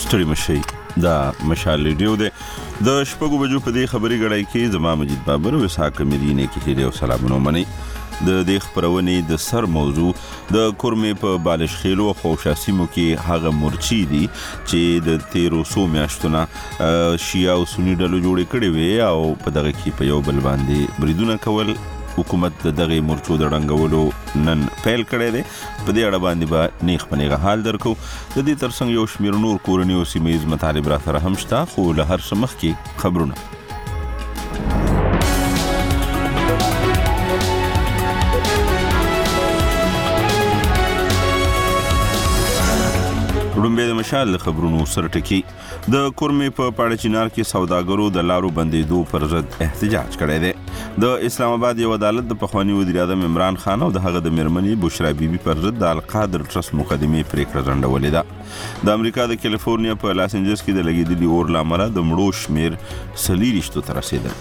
ستړي مشي دا مشال ریډیو دی د شپږو بجو په دې خبري غړای کې زما مجید بابر او اسحاق مدینه کې هیله او سلامونه مني د دې خبرونې د سر موضوع د کورمې په بالش خېلو او خوشاسیمو کې هغه مرچی دي چې د 1300 میاشتونه شیعه او سنی ډلو جوړې کړې وي او په دغه کې په یو بل باندې بریدونه کول حکومت دغه مرچو د ډنګولو نن پیل کړی دی په دې اړه باندې به نیغ په نیغه حال درکو د دې ترڅنګ یو شمېر نور کورني او سیمه مطالب را سره هم شته خو له هر څه مخکې خبرونه رومبه د مشال خبرونو سره ټکی د کورمې په پاړه چینار کې سوداګرو د لارو بندیدو پر ضد احتجاج کړی دی د اسلام آباد یو عدالت د پخوانی وزیر اعظم عمران خان او د هغه د میرمنې بشرا بیبي پر ضد د القادر ټرست مقدمه پریکړه ځنډولې ده د امریکا د کیلیفورنیا په لاس انجلس کې د لګیدلي اور لامل د مړو شمیر 40 ته رسیدل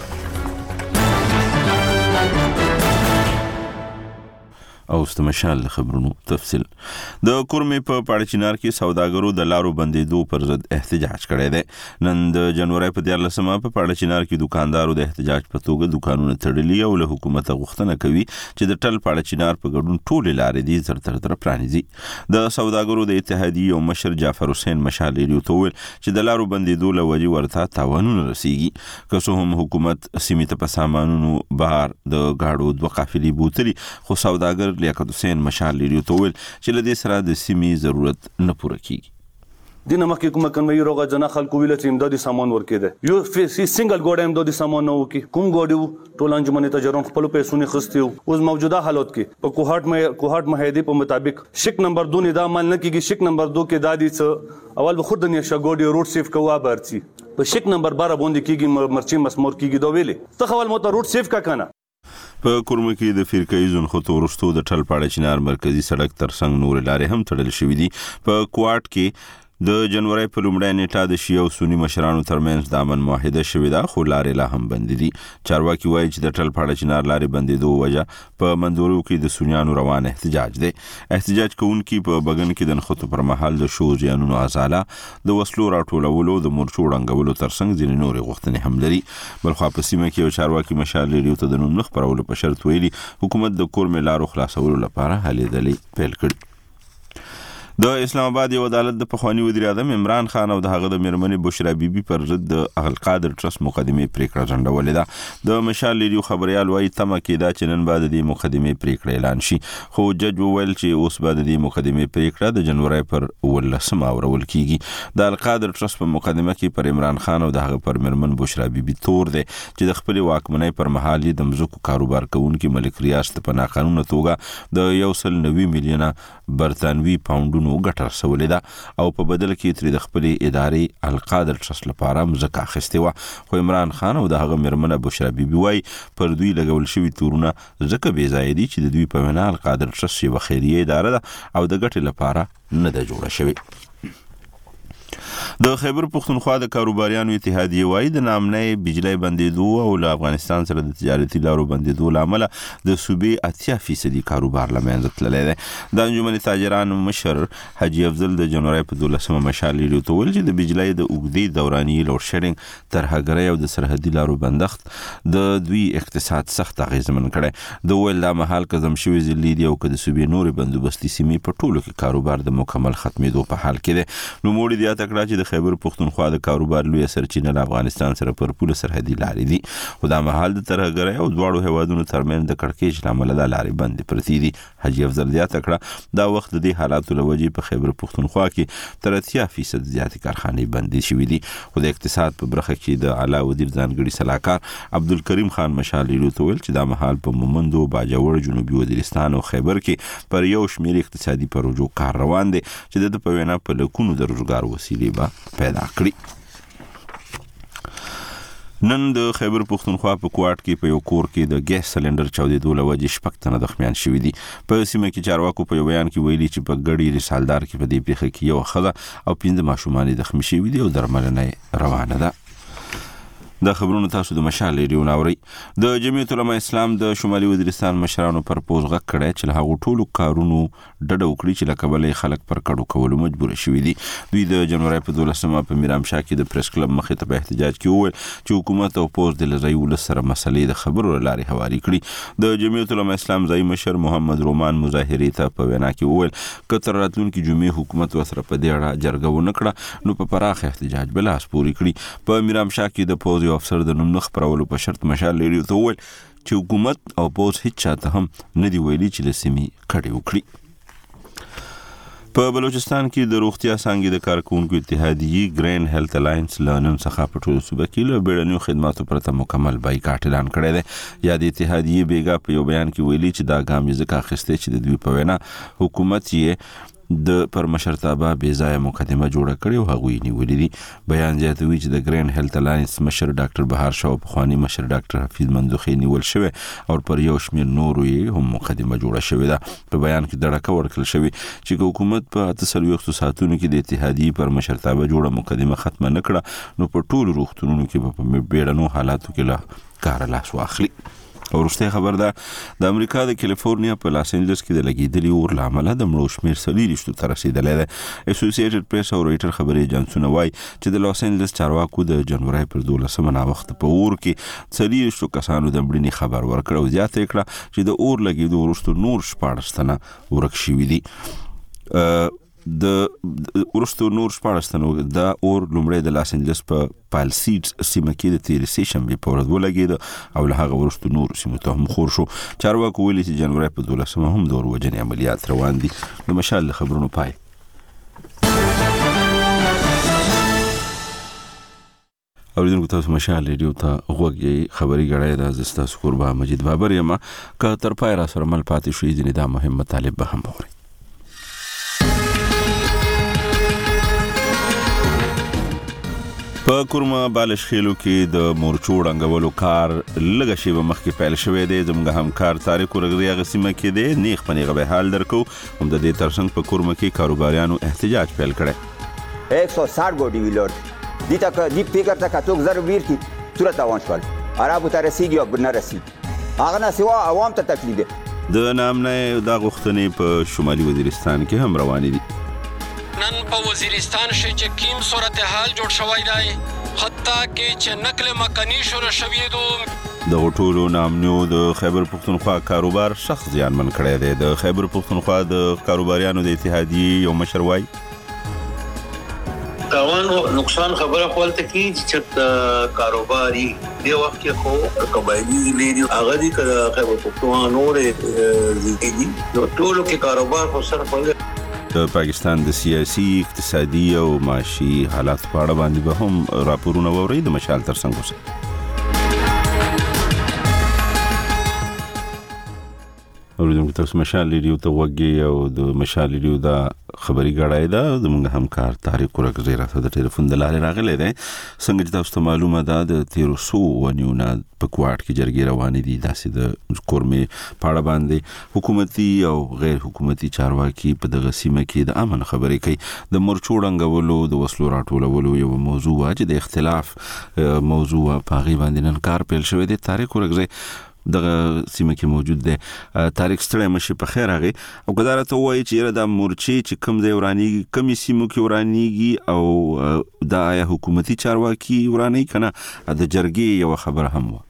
او استمشال خبرونو تفصیل د کورمې په پاړه چینار کې سوداګرو د لارو بندیدو پر ضد احتجاج کړی دی نن د جنوري په 14مه په پاړه چینار کې دکاندارو د احتجاج په توګه دکانونه تړلي او له حکومت غوښتنه کوي چې د ټل پاړه چینار په ګډون ټول لارې دي تر پرانیزي د سوداګرو د اتحادیې او مشر جعفر حسین مشال ریډیو ته ویل چې د لارو بندیدو له وجې ورته تاوانونه رسیږي که څه هم حکومت سیمې ته په سامانونو بهر د گاډو دوه قافلې بوتلي خو سوداګر لیاقت حسین مشال ریډیو ته ویل چې له دې سره د سیمې ضرورت نه پوره کیږي دینه مخکې کومه کنوي روغه جنا خلکو ویل چې امدادي سامان ورکېده یو سنگل ګوډه امدادي سامان نه وکي کوم ګوډو ټول انجمن ته جرون خپل پیسې نه خستیو اوس موجوده حالت کې په کوهات معاهده په مطابق شک نمبر 2 نه دا عمل نه کیږي شک نمبر 2 کې دادی څه اول به خود د نشه ګوډي روډ سیف کوه برچی په شک نمبر 12 باندې کیږي مرچی مسمور کیږي دا ویلې ته خپل مو ته روډ سیف کا کنه په کورمه کې د فرقې زونخته ورستو د ټل پاړه چینار مرکزی سړک ترڅنګ نور لارې هم تړل شوې دي په کوارټ کې د جنوري په لومړۍ نیټه د شیعه او سنی مشرانو ترمنځ د امن معاهده شوې ده خو لارې لا هم بند دي چارواکي وایي چې د ټل پاړه چینار لارې بندیدو وجه په منځورو کې د سنیانو روان احتجاج دی احتجاج کوونکي په بګن کې د نخښتو پر مهال د شو ځانونو ازاله د وسلو راټولولو د مرچو ډنګولو ترڅنګ ځینې نورې غوښتنې هم لري بلخو په سیمه کې یو چارواکي مشال ریډیو ته د نوم نه خپرولو په شرط ویلي حکومت د کورمې لارو خلاصولو لپاره هلې ځلې پیل کړي د اسلام آباد یو عدالت د پخوانی وزیر اعظم عمران خان او د هغه د میرمنې بشرا بیبي پر ضد د القادر ټرست مقدمه پریکړه ځنډولې ده د مشال ریډیو خبريال وايي تمه کېده چې نن بعد د مقدمه پریکړه اعلان شي خو جج وویل چې اوس بعد د مقدمه پریکړه د جنوري پر 18 اورول کیږي د القادر ټرست په مقدمه کې پر عمران خان او د هغه پر میرمن بشرا بیبي تور دی چې د خپل واکمنۍ پر مهال د مزکو کاروبار کوونکي ملک ریاست په ناقانونه توګه د 190 میلیونه برتانوي پاونډونو ګټه رسولې ده او په بدل کې تر د خپل ادارې القادر ټرست لپاره مزکه اخیستې وه خو عمران خان او د هغه میرمنه بشرا بیبي وايي پر دوی لګول شوي تورونه ځکه بې ځایه دي چې د دوی په وینا القادر ټرست یوه خیریه اداره ده او د ګټې لپاره نه ده جوړه شوې د خیبر پختونخوا د کاروباریانو اتحادیه وايي د نامنۍ بجلی بندیدو او له افغانستان سره د تجارتي لارو بندیدو لامل د صوبې 80% کاروبار لمنځه تللی دی د انجمن تاجرانو مشر حاجی افضل د جنوري په 12مه مشال ریډیو ته ویل چې د بجلی د اوږدې دوراني لوډ شیډینګ ترهګرۍ او د سرحدي لارو بندښت د دوی اقتصاد سخت اغیزمن کړی د ویل دا مهال کزم شوی ضلعي دي او که د صوبې نورې بندوبستي سیمې په ټولو کې کاروبار د مکمل ختمېدو په حال کې دی نوموړي زیاته کړه چې د خیبر پختونخوا د کاروبار لوی سرچینه له افغانستان سره پر پوله سرحدي لارې دي خو دا مهال د ترهګرۍ او دواړو هیوادونو ترمنځ د کړکېچ له امله دا لارې بندې پرتې دي حاجي افضل زیاته کړه دا وخت د دې حالاتو له وجې په خیبر پختونخوا کې تر 80% زیاتې کارخانې بندې شوې دي خو د اقتصاد په برخه کې د اعلی وزیر ځانګړي سلاکار عبدالکریم خان مشال ریډیو ته ویل چې دا مهال په مومندو باجوړ جنوبي وزیرستان او خیبر کې پر یو شمېر اقتصادي پروژو کار روان دی چې د په وینا په لکونو د روزګار وسیلې به پیدا کړي نن د خیبر پختونخوا په کوارټ کې په یو کور کې د ګیس سلندر چاودېدو له وجې 6 تنه زخمیان شوي دي په سیمه کې چارواکو په یو بیان کې ویلي چې په ګډي رسالدار کې په دې پیښه کې یو ښځه او 5 ماشومان زخمي شوي دي او درملنه روانه ده د خبرونو تاسو د مشال ریډیو ناوري. د جمعیت العلماء اسلام د شمالي وزیرستان مشرانو پر پوز غږ کړی چې له هغو ټولو کارونو ډډه وکړي چې له کبله خلک پر کډو کولو مجبور شوي دي. دوی د جنوري په 12 په میرامشاه کې د پریس کلب مخې ته په احتجاج کې وویل چې حکومت او پوز د لږی ولس سره مسلې د خبرو لارې هواري کړي. د جمعیت العلماء اسلام ځای مشر محمد رومان مظاهرې ته په وینا کې وویل که تر راتلونکي جمعې حکومت ورسره په دې اړه جرګه ونه کړه نو په پراخ احتجاج به لاس پورې کړي. په میرامشاه کې د پوز یو افسر د نوم نه خپرولو په شرط مشال ریډیو ته وویل چې حکومت او پوز هیڅ چاته هم نه دی ویلي چې له سیمې کډې وکړي. په بلوچستان کې د روغتیا څانګې د کارکونکو اتحادیې ګرین هیلث الاینس له نن څخه په ټولو صوبه کې له بیړنیو خدماتو پرته مکمل بایکاټ اعلان کړی دی. یا د اتحادیې بیګا په یو بیان کې ویلي چې دا ګام یې ځکه اخیستی چې د دوی په وینا حکومت یې د پر مشرتابه بې ځایه مقدمه جوړه کړې او هغوی نیولې دي. بیان زیاتوي چې د ګرین هیلث الاینس مشر ډاکټر بهار شاه او پخواني مشر ډاکټر حفیظ منځوخي نیول شوی او پر یو شمېر نورو یې هم مقدمه جوړه شوې ده. په بیان کې دړکه ورکړل شوې چې حکومت په 48 ساعتونو کې د اتحادیې پر مشرتابه جوړه مقدمه ختمه نه کړه نو په ټولو روغتونونو کې په بیړنو حالاتو کې له کار لاس واخلي. او وروستی خبر ده د امریکا د کالیفورنیا په لاس انجلس کې د لګیدلي اور له امله د مړو شمېر 40 ته رسیدلی دی. اسوسییټډ پریس او رویټر خبري ایجنسونه وایي چې د لاس انجلس چارواکو د جنوري پر 12 ناوخته په اور کې 40 کسانو د مړینې خبر ورکړ او زیاته کړه چې د اور لګیدو وروسته نور 14 تنه ورک شوي دي. د ورستو نور 14 تنو د اور لومړی د لاس انجلس په پالسیډز سیمه کې د تیر سې شنبې په ورځ ولګېد او له هغه ورستو نور سیمو ته هم خور شو. چارواکو ویلي چې جنوري په 12 هم د اور وژنې عملیات روان دي. د مشال خبرونو پای. اوریدونکو تاسو مشال ریډیو ته غوږی خبري غړای د زستا سکوربا مجید بابر یما که تر پای را سره مل پاتې شوې دي دا مهم مطالب به هم اوري. په کورما بالش خېلو کې د مورچو ړنګولو کار لږه شیبه مخکې پیل شوی دی. زموږ همکار طارق ورغري هغه سیمه کې دی نیغ په نیغه به حال درکو هم د دې ترڅنګ په کورما کې کاروباریانو احتجاج پیل کړی. 160 گو ډیویلر دي تک دی فکر تک اتوک زر ویر کی صورت روان شول عربو ته رسیږي او نه رسیږي هغه نه سوا عوام ته تکلیف دی. د نامنه د غوښتنې په شمالي وزیرستان کې هم روانې دي. نن په وزیرستان کې چې کیم صورتحال جوړ شوی دی حتی کې چې نقل مکانی شروع شوی دو د ټولو نامنو د خیبر پختونخوا کاروبار شخص زیانمن کړی دی. د خیبر پختونخوا د کاروباریانو د اتحادیې یو مشر وایي تاوان او نقصان خبره خپلته کی چې کاروباري دی وخت کې خو قبایلی لیدي هغه دي خیبر پختونخوا نور دي ټولو کې کاروبار خو سره په د پاکستان د سیاسي اقتصادي او معاشي حالات په اړه باندې به هم راپورونه ووري. د مشال ترڅنګ اوسئ. اوریدونکو تاسو مشال ریډیو ته وګورئ او د مشال ریډیو دا خبري غړای دا زموږ همکار طارق ورغزي راته د ټلیفون د لارې راغلی دی. څنګه چې تاسو ته معلومه ده د 1300 ونیونه په کوارټ کې جرګې روانې دي. داسې د کورمې پاړه باندې حکومتي او غیر حکومتي چارواکي په دغه سیمه کې د امن خبرې کوي. د مرچو ړنګولو د وسلو راټولولو یو موضوع چې د اختلاف موضوع په غي باندې نن کار پیل شوی دی. طارق ورغزي دغه سیمه کې موجود دی. طارق ستړی مشه په خیر هغه او ګداره ته وایي چې دا مورچې چې کم ځای ورانیږي کمی سیمو کې ورانیږي او دا آیا حکومتي چارواکي ورانی کنه د جرګې یو خبر هم و.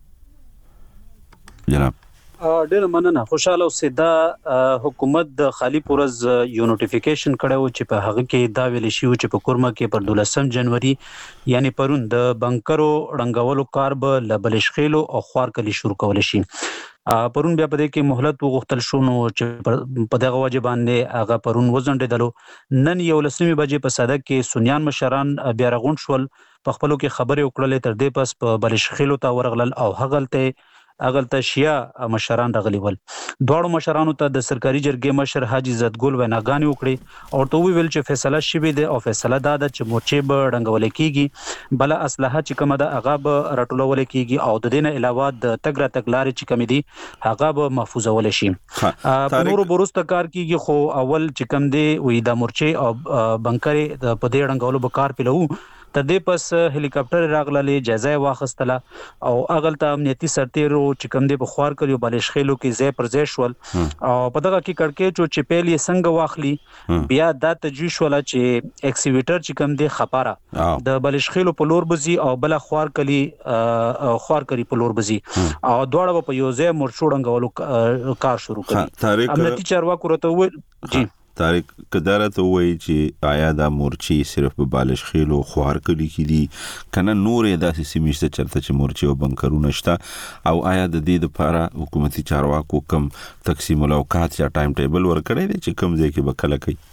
جناب ډېر مننه. خوشاله اوسئ. دا حکومت د خالی پورز یو نوټیفیکیشن کړو چې په هغه کې دا ویل شي چې په کورما کې پر 12 جنوري یعنی پرون د بنکرو ړنګولو کار به لبلش خېلو او خوار کلی شروع کول شي. پرون بیا په دې کې مهلت وغوښتل شو نو چې په دغه وجه باندې هغه پرون وزنډېدلو. نن 11 بجې په صدک کې سنیان مشران بیا رغون شول په خپلو کې خبرې وکړلې تر دې پس په بلش خېلو ته ورغلل او هغلته شیعه مشران راغلي ول. دواړو مشرانو ته د سرکاري جرګې مشر حاجی عزتګل ویناګانې وکړې او ورته وویل چې فیصله شوې ده او فیصله دا ده چې مورچې به ړنګول کېږي بله اسلحه چې کومه ده هغه به راټولول کېږي او د دې نه علاوه د تګ راتګ لارې چې کومې دي هغه به محفوظول شي. په نورو وروسته کار کېږي خو اول چې کوم دی وي د مورچې او بنکرې په دې ړنګولو به کار پیلوو تدې پس هلیکاپټر راغله جزای واخستله او اغلته امنیتي سرتیرو چې کوم دی په خوار کړیو بالش خېلو کې ځای پر ځای شول او په دغه کې کړکېچو چې پیل یې څنګه واخلي بیا دا تجویز ولا چې ایکسیویټر چې کوم دی خپاره د بالش خېلو په لور بزي او بل خوار کړي په لور بزي او دواړه په یو ځای مرچوړنګولو کار شروع کړي امنیتي چارواکو ورته وویل جی طارق کدارت وایي چې آیا دا مورچی صرف په بالش خېلو خوار کړي کې دي کنه نورې داسې سیمې شته چرته چې مورچی او بنکرونه شته او آیا د دې لپاره حکومتي چارواکو کم تقسیم الاوقات یا ټایم ټیبل ورکړی دی چې کم ځای کې به کله کوي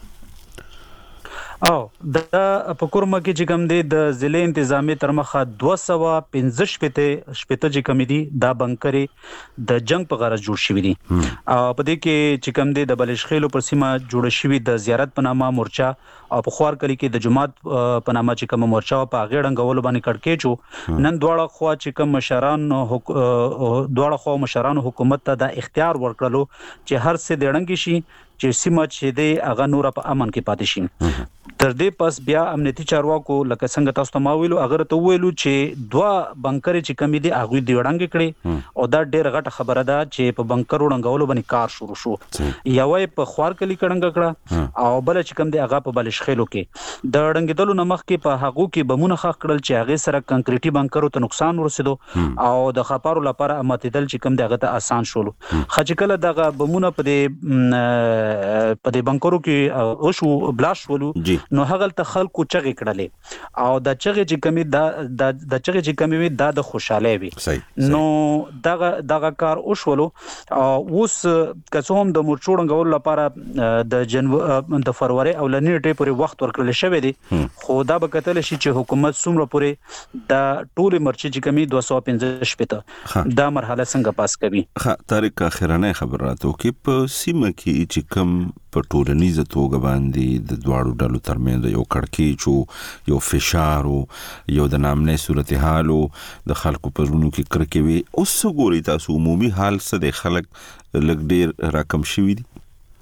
او د په کورمه کې چې کوم دی د ضلع انتظامی تر مخه 215 شپته چې کوم دي دا بنکرې د جنگ په غرض جوړ شوی دي او په دې کې چې کوم دی د بلش خېلو پر سیمه جوړ شوی د زیارت په نامه مورچا او په خوار کلی کې د جماعت په نامه چې کوم مورچا په غېړنګولو باندې کړکېچو نن دواړه خوا چې کوم مشرانو حکومت ته د اختیار ورکړلو چې هر څه دړنګ شي چې سیمه چې دی هغه نور په امن کې پاتې شي تر دې پس بیا امنیتي چارواکو لکه څنګه تاسو ته ما ویلو اگر ته ویلو چې دوا بنکر چې کمی دي هغه دی وړاندې کړي او دا ډېر غټه خبره ده چې په بنکر وړاندې باندې کار شروع شو یوې په خوار کلی کړنګ کړه او بل چې کم دی هغه په بلش خېلو کې د وړاندېدلو نمخ کې په هغه کې بمونه خخ کړل چې هغه سره کنکریټي بنکرو ته نقصان ورسېدو او د خپارو لپاره امتدل چې کم دی هغه ته آسان شول خچکل دغه بمونه په دې بنکرو کې او شو بلاش ولو نو هغه ته خلکو چغې کړلې او د چغې چې کمی د چغې چې کمی دا د خوشاله وي نو دغه کار وشولو اوس کڅوم د مورچوړنګول لپاره د فروری او لنیټې پورې وخت ورکړل شوی دی خو دا به کتل شي چې حکومت څومره پورې د ټول مرچي چې کمی 215 شپته دا مرحله څنګه پاس کوي طارق اخرنه خبر راته کې په سیمه کې چې کم په ټولنیزه توګه باندې د دواړو ډلو ترمنځ یو کړکېچ یو فشار یو د نامنه صورتحال د خلکو په ژوند کې کرکوي اوس ګوري تاسو عمومي حال څه د خلک لګ ډیر راکم شوی دي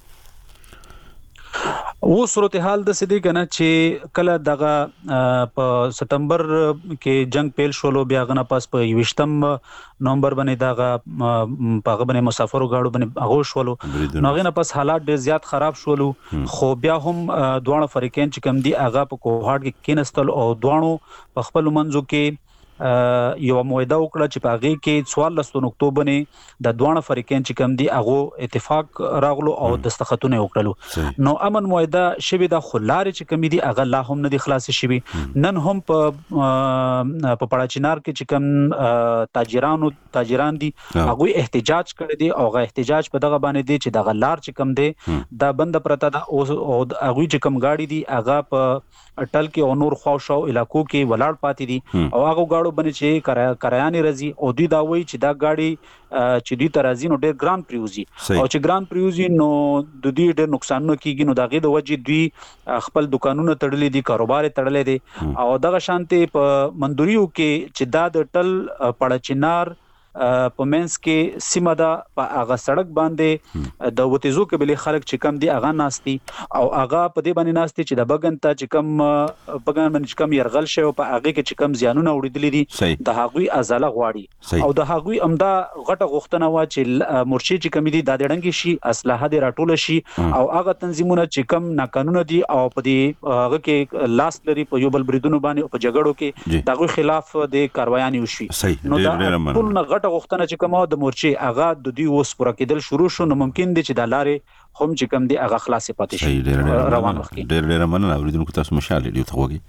و صورتحال د سدي کنه چې کله دغه په سپتمبر کې جنگ پیل شولو بیا غنه پاس په 28 نومبر باندې دغه په غبنه مسافرو گاډو باندې اغوش شولو نو غنه پاس حالات ډیر زیات خراب شولو خو بیا هم دوه فریقین چې کم دي اغه په کوهاټ کې کینستل او دوه په خپل منځو کې یو موعده وکړه چې په هغه کې 14 اکتوبر نه د دوه فریقین چې کم دي هغه اتفاق راغلو او دستخطونه وکړلو نو امن موعده شوی د خلار چې کم دي هغه لا هم نه دي خلاص شوی نن هم په پړاچینار کې چې کم تاجران دي هغه احتجاج کړی دي او هغه احتجاج په دغه باندې دي چې دغه لار چې کم دي دا بند پرته ده او هغه چې کم گاډي دي هغه په اټل کې او نور خواوشو علاقو کې ولاړ پاتې دي او هغه گاډو باندې چې کرایانې رزي او دوی دا وایي چې دا گاډي چې دوی ترازی نو ډېر ګران پریوزي او چې ګران پریوزي نو د دوی ډېر نقصانونه کیږي نو دغه د وجې دوی خپل دکانونه تړلې دي کاروبار تړلې دي او دغه شانتي په مندوریو کې چې دا د ټل پړچینار په منس کې سیمه دا په هغه سړک باندې د وتیزو قبلي خلک چې کم دي هغه ناستي او هغه په دې باندې ناستي چې د بغن ته چې کم بغن باندې کم يرغل شي او په هغه کې چې کم زیانونه وړيدلې دي د هغوی ازاله غواړي او د هغوی امدا غټه غوښتنه وا چې مرشد چې کم دي د دړنګي شي اسلحه دې راټول شي او هغه تنظیمونه چې کم ناقانونه دي او په دې هغه کې لاس لري په یو بل بریدونو باندې او په جګړو کې دغه خلاف د کاروایانو وشي نو دا ټول غوښتنه چې کومه د مورچې هغه د دوی اوس پوره کېدل شروع شو نو ممکن دي چې د لارې هم چې کم دي هغه خلاصې پاتې شي روان وخت ډېر مننه اوریدونکو تاسو مشال دی ته وګورئ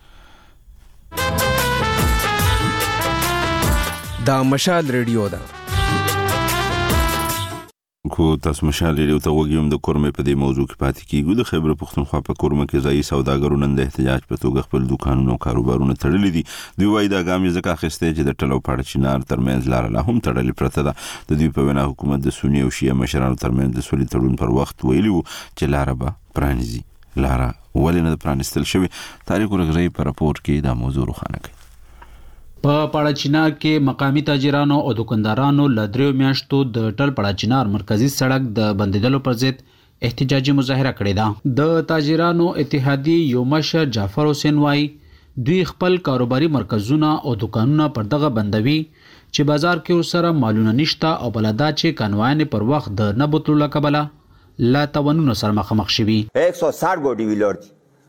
دا مشال ریډیو ده کو تاسو مشال دی ته وګورئ د کورمې په دې موضوع کې پاتې کیږي د خبر پښتونخوا په کورمه کې ځای سوداګرو نن د احتجاج په توګه خپل دکانونو او کاروبارونه تړلي دي دوی وايي دا ګام ځکه اخیسته چې د ټلو پړچینار ترمنځ لار لا هم تړلې پرته ده د دوی په وینا حکومت د سنی او شیعه مشرانو ترمنځ د سولې تړون پر وخت ویلي چې لار به پرانیزي لار ولې نه پرانیستل شوی تاریخ ورغړی په راپور کې دا موضوع روښانه کوي په پړاچینار کې مقامی تاجرانو او دکاندارانو له 3 میاشتو د ټل پړاچینار مرکزی سړک د بندیدلو پر ضد احتجاجي مظاهره کړې ده د تاجرانو اتحادیې یو مشر جعفر حسین وايي دوی خپل کاروباري مرکزونه او دکانونه پر دغه بندوي چې بازار کې ورسره مالونه نشته او بلدا چې کانوایان پر وخت د نه بوتلو له کبله لا توانونه سره مخامخ شوي 160 ګوډي ویلور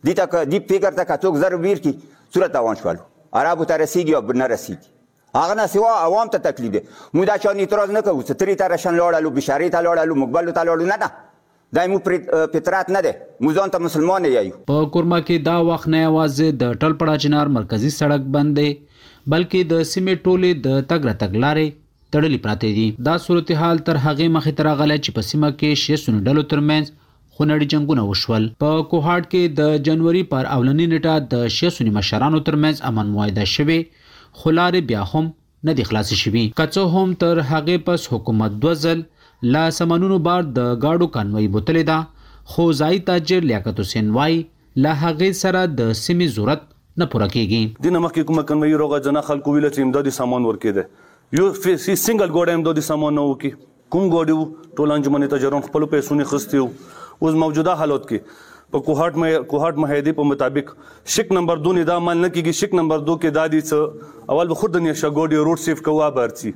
دي فکر ته کڅوک زر ویر کی صورت روان شول عربو ته رسیږي او نه رسیږي هغه نه سوا عوام ته تکلیف دی موږ دا چا اعتراض نه کوو چې تری ته راشن لاړلو بشاری ته لاړلو مقبل ته لاړلو نه دا مو فطرت نه دی موږ ځان ته مسلمان یو په کورما کې دا وخت نه یوازې د ټلپړه چنار مرکزی سړک بند دی بلکې د سیمې ټولې د تګ راتګ لارې تړلې پراته دي دا صورتحال تر هغې مخې ته راغلی چې په سیمه کې 6 سونو ډلو ترمنځ خونړي جنګونه وشول په کوهاټ کې د جنوري پر اولنۍ نیټه د 6 سونو مشرانو ترمنځ امن معاهده شوې خو لارې بیا هم نه دي خلاصې شوي که څه هم تر هغې پس حکومت 2 ځل لا سمنونو بار د گاډو کانوي بوتلې ده خو ځایي تاجر لیاقت حسین وایي له هغې سره د سیمې ضرورت نه پوره کیږي دینه مخکې کومه کنوي روغه جنا خلکو ویل چې امدادي سامان ورکېده یو سنگل ګوډه امدادي سامان نه وکي کوم ګوډي ټول انجمن تجرون خپل پیسو نه خستیو اوس موجوده حالت کې په کوهاټ معاهده په مطابق شک نمبر 2 نه دا عمل نه کیږي شک نمبر 2 کې دادی څه اول به خود د نشه ګوډي روډ سیف کوه برچی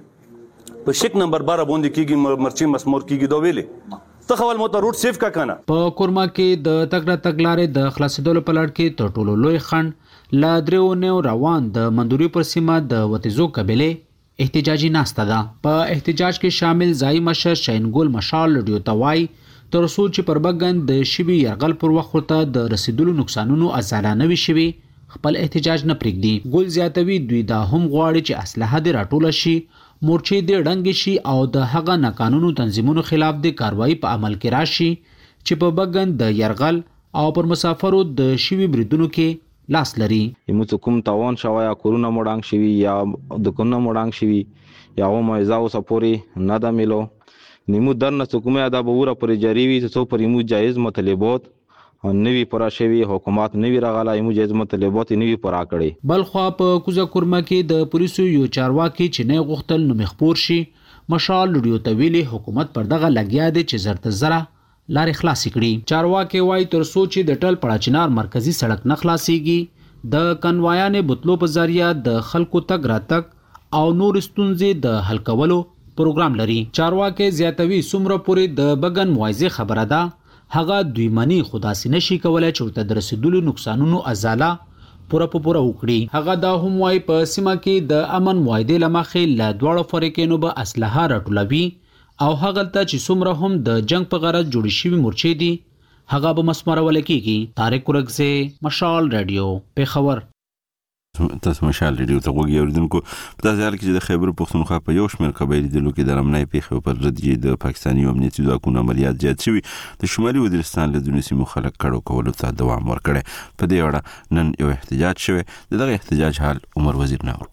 په شک نمبر 12 باندې کیږي مرچی مسمور کیږي دا ویلې ته خپل موټر روډ سیف کا کنه په کورما کې د تګ لارې د خلاصېدلو په لړ کې تر ټولو لوی خنډ لا دریو نو روان د مندوري پر سیمه د وتیزو قبيله احتجاجي ناسته ده په احتجاج کې شامل ځای مشر شاینګول مشال لډیو توای تر څو چې پر بګن د شبي يرغل پر وخت ته د رسیدلو نقصانونو ازالانه وي شوي خپل احتجاج نه پرېږدي ګل زیاتوي دوی دا هم غواړي چې اسلحه دې راټوله شي مورچې دې ډنګ شي او د هغه ناقانونو تنظیمونو خلاف د کاروایی په عمل کې راشي چې په بګن د يرغل او پر مسافرو د شوي بریدونو کې لاس لري یمو کوم تاوان شوی یا کورونا مړانګ شوی یا د کورونا مړانګ شوی یا هم ایزاو سپوري نه د ملو نیمو درنه حکومت ادا بوره پر جاری وي څو پر یمو جایز مطالبات او نوی پرا شوی حکومت نوی راغلا یمو جایز مطالبات نوی پرا کړي بل خو په کوزه کورما کې د پولیسو یو چارواکي چې نه غوښتل نو مخپور شي مشال لډیو تویلي حکومت پر دغه لګیا دي چې زرت زره لارې خلاص کړي چارواکي وای تر سوچ د ټل پړاچنار مرکزی سړک نه خلاصيږي د کنوایان بوتلو په ذریعہ د خلکو تګ راتګ او نور ستونزې د حل کولو پروګرام لري چارواکي زیاتوي سمره پوری د بګن موایزه خبره ده هغه دوی منی خداسي نشي کولای چې ورته د رسیدلو نقصانونو ازاله پوره وکړي هغه دا هم وايي په سیمه کې د امن معاهده لمخې لا دواړو فریقینو به اسلحه راټولوي او هغه ته چې سمره هم د جنگ په غرض جوړ شوی مورچې دي هغه به مسمرول کیږي طارق ورغزه مشال رادیو پیښور تاسو مشال ریډیو ته وګورئ اوریدونکو په تاسو حال کې د خیبر پښتونخوا په یو شمېر قبایلی ډلو کې د امنیت پیښو پر ضد د پاکستاني امنیتي ځواکونو عملیات زیات شوي د شمالي وزیرستان له دونې سیمو خلک کډو کولو ته دوام ورکړی په دې اړه نن یو احتجاج شوی دغه احتجاج حال عمر وزیر ناور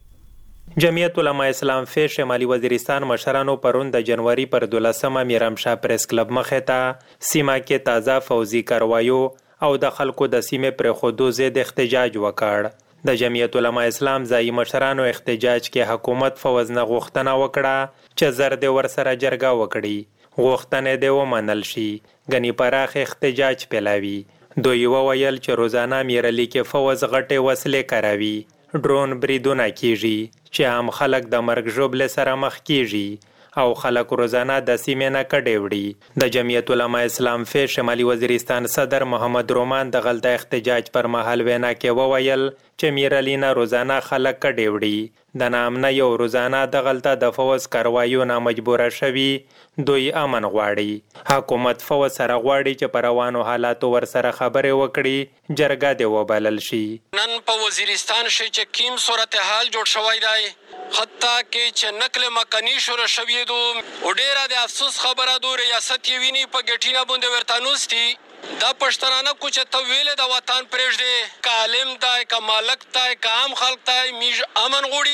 جمعیت علماء اسلام فی شمالي وزیرستان مشرانو پرون د جنوري پر 12مه میرامشاه پریس کلب مخې ته سیمه کې تازه فوزي کاروایو او د خلکو د سیمې پر خودو ضد احتجاج وکړ د جمعیت علماء اسلام ځای مشرانو احتجاج کې حکومت فوز نه غوښتنه وکړه چې زر دې ور سره جرګه وکړي غوښتنه دې ومنل شي غني پراخ احتجاج پیلاوي دوی وویل چې روزانه میرلی کې فوز غټه وسلې کاروي ډرون بریدونه کیږي چې هم خلک د مرګ ژوبل سره مخ کیږي او خلک روزانه د سیمې نه کډې وړي د جمعیت علماء اسلام فی شمالي وزیرستان صدر محمد رومان د غلطه احتجاج پر مهال وینا کې وویل چې میرلینا روزانه خلک کډې وړي د نامنه یو روزانه د غلطه د فوز کاروایو نه مجبوره شوي دوی امن غواړي حکومت فوز سره غواړي چې پر روانو حالاتو ور سره خبرې وکړي جرګه دې وبلل شي نن په وزیرستان شي چې کیم صورتحال جوړ شوی دی حتی کې چې نقل مکانی شروع شوی دو وډیره د افسوس خبره دو ریاست یې ویني په ګټینا باندې ورتانوستي دا پښتنانه کوچ ته ویل د وطن پرېږدي کالم تای کا مالک تای کا عام خلک تای میج امن غوړي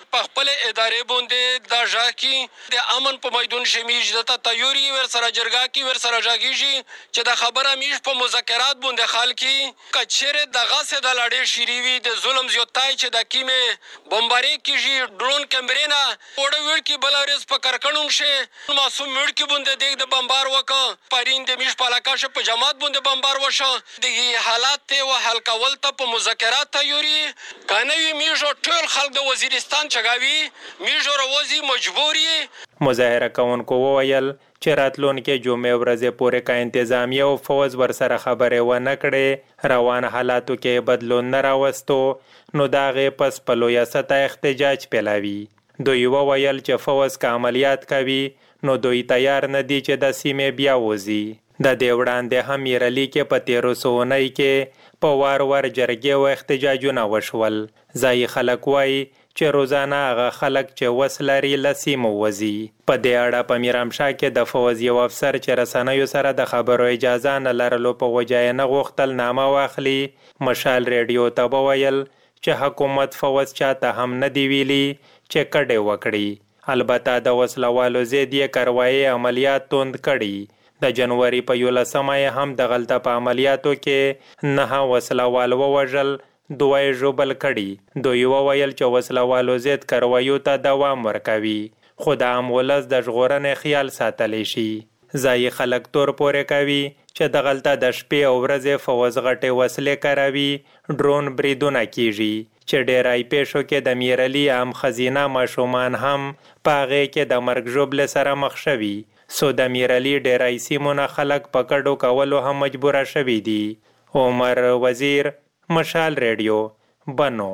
په خپل ادارې باندې دا ژاکي د امن په میدان شمیش د تیوري ور سره جرګه کی ور سره ژاګیږي چې د خبره میش په مذاکرات باندې خال کی کچره دغه سه د لړې شریوي د ظلم زیاتای چې د کیمه بمباری کیږي ډرون کیمرینا وړ وړ کی بلارس په کرکنوم شه معصوم وړ کی باندې د بمبار وکړه پرین د میش په علاقه شه په جماعت باندې بمبار وشه د حالات ته حل کول ته په مذاکرات تیوري کنه میجو ټول خلک د وزیرستان چغاوي میجو روزي مجبوري مظاهره کوونکو وویل چې راتلونکي جمعې ورځې پورې کا انتظامیه او فوج ورسره خبرې ونه کړې روان حالاتو کې بدلون نه راوستو نو داغه پس په لویه سطح احتجاج پیلاوي دوی وویل چې فوج کا عملیات کوي نو دوی تیار نه دي چې د سیمې بیا وځي د دې وړاندې هم میرلی کې په 1309 کې په وار جرګې او احتجاجونه وشول ځای خلک وایي چې روزانه هغه خلک چې وس لري له سیمو وځي په دې اړه په میرامشاه کې د فوج یو افسر چې رسنیو سره د خبرو اجازه نه لرلو په وجه یې نه غوښتل نامه واخلي مشال ریډیو ته وویل چې حکومت فوج چاته هم نه دی ویلي چې کډې وکړي البته د وسلوالو ضد یې کاروایي عملیات توند کړي د جنوري په 11 هم د غلطه په عملیاتو کې 9 وسلوال ووژل 2 ژوبل کړي دوی وویل چې وسلوالو ضد کاروایو ته دوام ورکوي خو د عام ولس د ژغورنې خیال ساتلی شي ځای خلک تور پورې کوي چې د غلطه د شپې او ورځې فوز غټې وسلې کاروي ډرون بریدونه کیږي چې ډیرای پیښو کې د میرلی عام خزینه ماشومان هم په هغې کې د مرګ ژوبلې سره مخ شوي سو د میرلی ډیرای سیمونه خلک په کډو کولو هم مجبوره شوي دي عمر وزیر مشال ریډیو بنو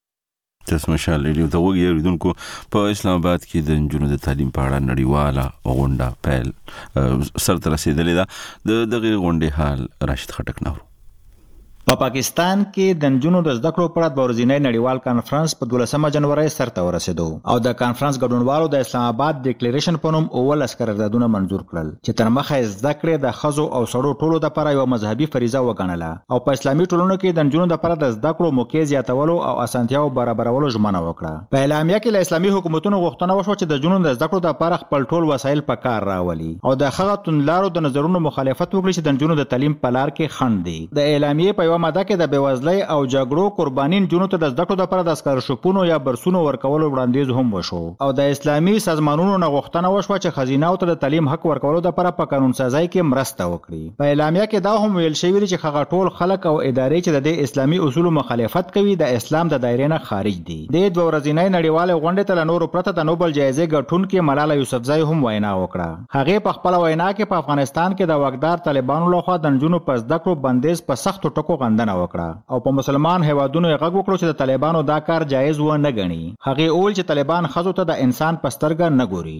تاسو مشال ریډیو ته وګورئ په اسلام آباد کې د نجونو د تعلیم په اړه نړیواله غونډه پیل سر ته رسیدلې ده دغه غونډې حال راشد خټک نور په پاکستان کې د نجونو د زده کړو په اړه د ورځنی نړیوال کانفرنس په 12 جنوري سرته ورسېدو او د کانفرنس ګډونوالو د اسلام آباد ډیکلیریشن په نوم اول قراردادونه منزور کړل چې تر مخه زده کړې د خزو او سړو ټولو لپاره یو مذهبي فریضه وګڼله او په اسلامي ټولنو کې د نجونو لپاره د زده کړو موقع زیاتولو او اسانتیاو برابرولو ژمنه وکړه په اعلامیه کې له اسلامي حکومتونو غوښتنه وشوه چې د نجونو د زده کړو لپاره خپل ټول وسایل په کار راولي او د هغه توندلارو د نظرونو مخالفت وکړي چې د نجونو د تعلیم په لار کې خنډ دي د اعلامیه په یو ماده کې د بېوزلۍ او جګړو قرباني نجونو ته د زده کړو لپاره د سکالرشپونو یا برسونو ورکولو وړاندیز هم وشو او د اسلامي سازمانونو نه غوښتنه وشوه چې خزینه او ته د تعلیم حق ورکولو لپاره په قانون سازی کې مرسته وکړي په اعلامیه کې دا هم ویل شوی چې هغه ټول خلک او ادارې چې د اسلامي اصولو مخالفت کوي د اسلام د دایره نه خارج دي د دوه ورځنۍ نړیواله غونډې ته نور پرته د نوبل جایزې ګټونکې ملاله یوسفزۍ هم وینا وکړه هغه په خپل وینا کې په افغانستان کې د واکدار طالبانو لخوا د نجونو په زده کړو بندیز په سختو ټکو غندنه وکړه او په مسلمان هیوادونو یې غږ وکړو چې د طالبانو دا کار جایز و نه ګڼي هغه اول چې طالبان خزو ته د انسان په سترګه نه ګوري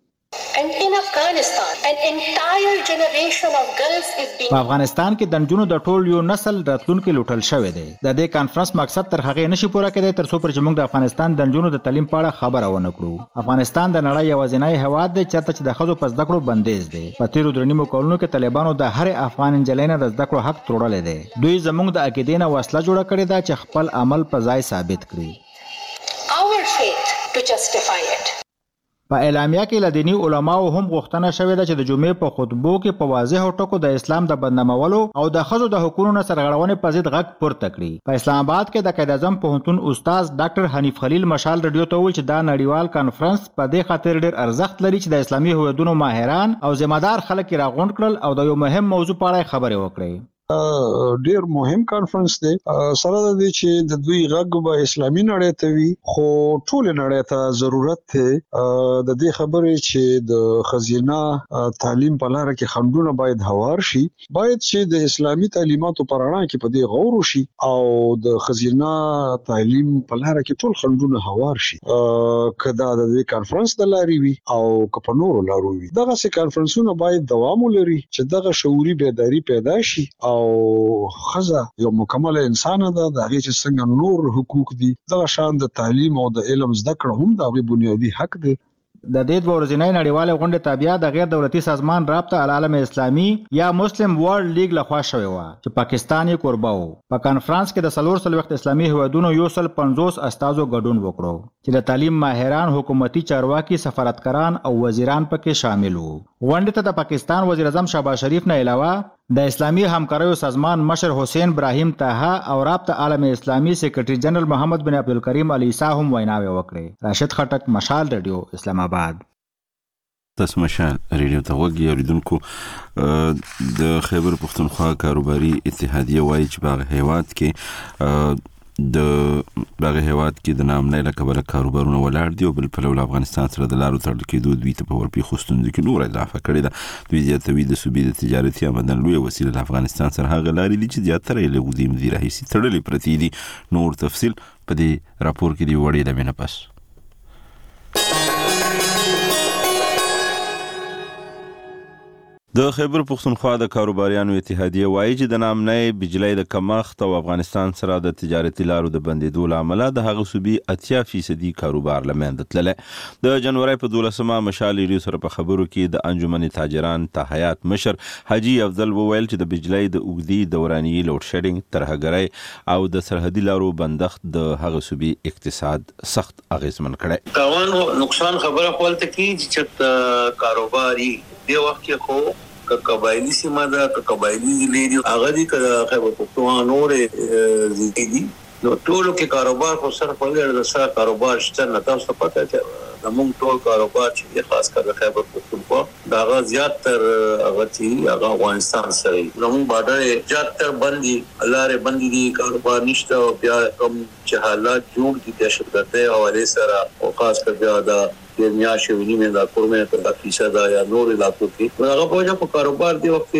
په افغانستان کې د نجونو د ټول یو نسل راتلونکي لوټل شوی دی د دې کانفرنس مقصد تر هغه نشي پوره کېدی تر څو چې موږ د افغانستان د نجونو د تعلیم په اړه خبره ونه کړو افغانستان د نړۍ یوازینی هیواد دی چې چې د خزو په زده کړو بندیز دی په تیرو درنیمو کلونو کې طالبانو د هر افغان نجلۍ نه د زده کړو حق تړلی دی دوی زموږ د عقیدې نه وسله جوړه کړې ده چې خپل عمل په ځای ثابت کړي په اعلامیه کې له دیني علماو هم غوښتنه شوې ده چې د جمعې په خطبو کې په واضح ټکو د اسلام د بدنامولو او د ښځو د حقوقو نه سرغړونې په ضد غږ پورته کړي په اسلام آباد کې د قائد اعظم پوهنتون استاد ډاکټر حنیف خلیل مشال ریډیو ته وویل چې دا نړیوال کانفرنس په دې خاطر ډېر ارزښت لري چې د اسلامي هویتونو ماهران او ذمہدار خلک راغونډ کړل او د یو مهم موضوع په اړه خبرې وکړي ډیر مهم کانفرنس دی سره د دې چې د دوی غږ به اسلامي نړۍ ته وي خو ټول نړۍ ته ضرورت دی د دې خبرې چې د خزینه تعلیم په لار کې خنډونه باید هوار شي باید چې د اسلامي تعلیماتو پر اړه کې په دې غور وشي او د خزینه تعلیم په لار کې ټول خنډونه هوار شي کدا د دې کانفرنس د لاري وي او که په نورو لارو وي دغه سي کانفرنسونه باید دوام ولري چې دغه شعوري بیداری پیدا شي او خزه یو مکمل انسان ده د هغه چې څنګه نور حقوق دي دغه شان د تعلیم او د علم زده کړه هم د بنیادی حق دی د دې ورځنۍ نړیواله غونډه تابعه د غیر دولتي سازمان رابطه العالم اسلامي یا مسلم ورلد لیگ لخوا شوی و چې پاکستان یې کوربه و. په کانفرنس کې د 400 اسلامي هیوادونو 150 استازو ګډون وکړو چې د تعلیم ماهران، حکومتي چارواکي، سفارتکاران او وزیران پکې شامل وو. غونډې ته د پاکستان وزیر اعظم شهباز شریف نه علاوه د اسلامي همکاریو سازمان مشر حسین ابراهیم طه او رابطه عالم اسلامي سیکریټری جنرال محمد بن عبدالکریم علی عیسی هم ویناوې وکړې. راشد خټک، مشال رادیو، اسلام آباد. تاسو مشال ریډیو ته وګورئ اوریدونکو. د خیبر پختونخوا کاروباري اتحادیه وایي چې باغ هیواد کې د نامنۍ له کبله کاروبارونه ولاړ دي او بل پلو له افغانستان سره د لارو تړل کېدو دوی ته په ورپېښو ستونزو کې نور اضافه کړې ده. دوی زیاتوي د صوبې د تجارتي آمدن لویه وسیله له افغانستان سره هغه لارې دي چې زیاتره یې له اوږدې مودې راهیسې تړلې پرتې دي. نور تفصیل په دې راپور کې دی وړې د مینه پس. د خیبر پختونخوا د کاروباریانو اتحادیه وایي چې د نامنۍ بجلی د کمښت او افغانستان سره د تجارتي لارو د بندېدو له امله د هغه صوبې 80% کاروبار له منځه تللی. د جنوري په 12مه مشال ریډیو سره په خبرو کې د انجمن تاجران تحیات مشر حاجی افضل وویل چې د بجلی د اوږدې دوراني لوډ شیډینګ، ترهګرۍ او د سرحدي لارو بندښت د هغه صوبې اقتصاد سخت اغیزمن کړی. تاوان نقصان خبره خپلته کې چې کاروباري دی وخت کې خو قبایلی سیمه ده که قبایلی ضلع دي هغه دي که خیبر پختونخوا نورې ضلع دي نو ټولو کې کاروبار خو سره په ډېر د سره کاروبار شته نه. تاسو ته پته ده زموږ ټول کاروبار چې خاص کر د خیبر پختونخوا دا هغه زیاتر هغه چې هغه افغانستان سره زموږ بارډر زیاتر بندي لارې بندي دي، کاروبار نشته او بیا کوم چې حالات جوړ دي دهشتګردۍ حوالې سره او خاص کر بیا د دنیا شوینی میں دا کورمه ته 30% یا نور علاقو کې هغه په وجه په کاروبار دی وخت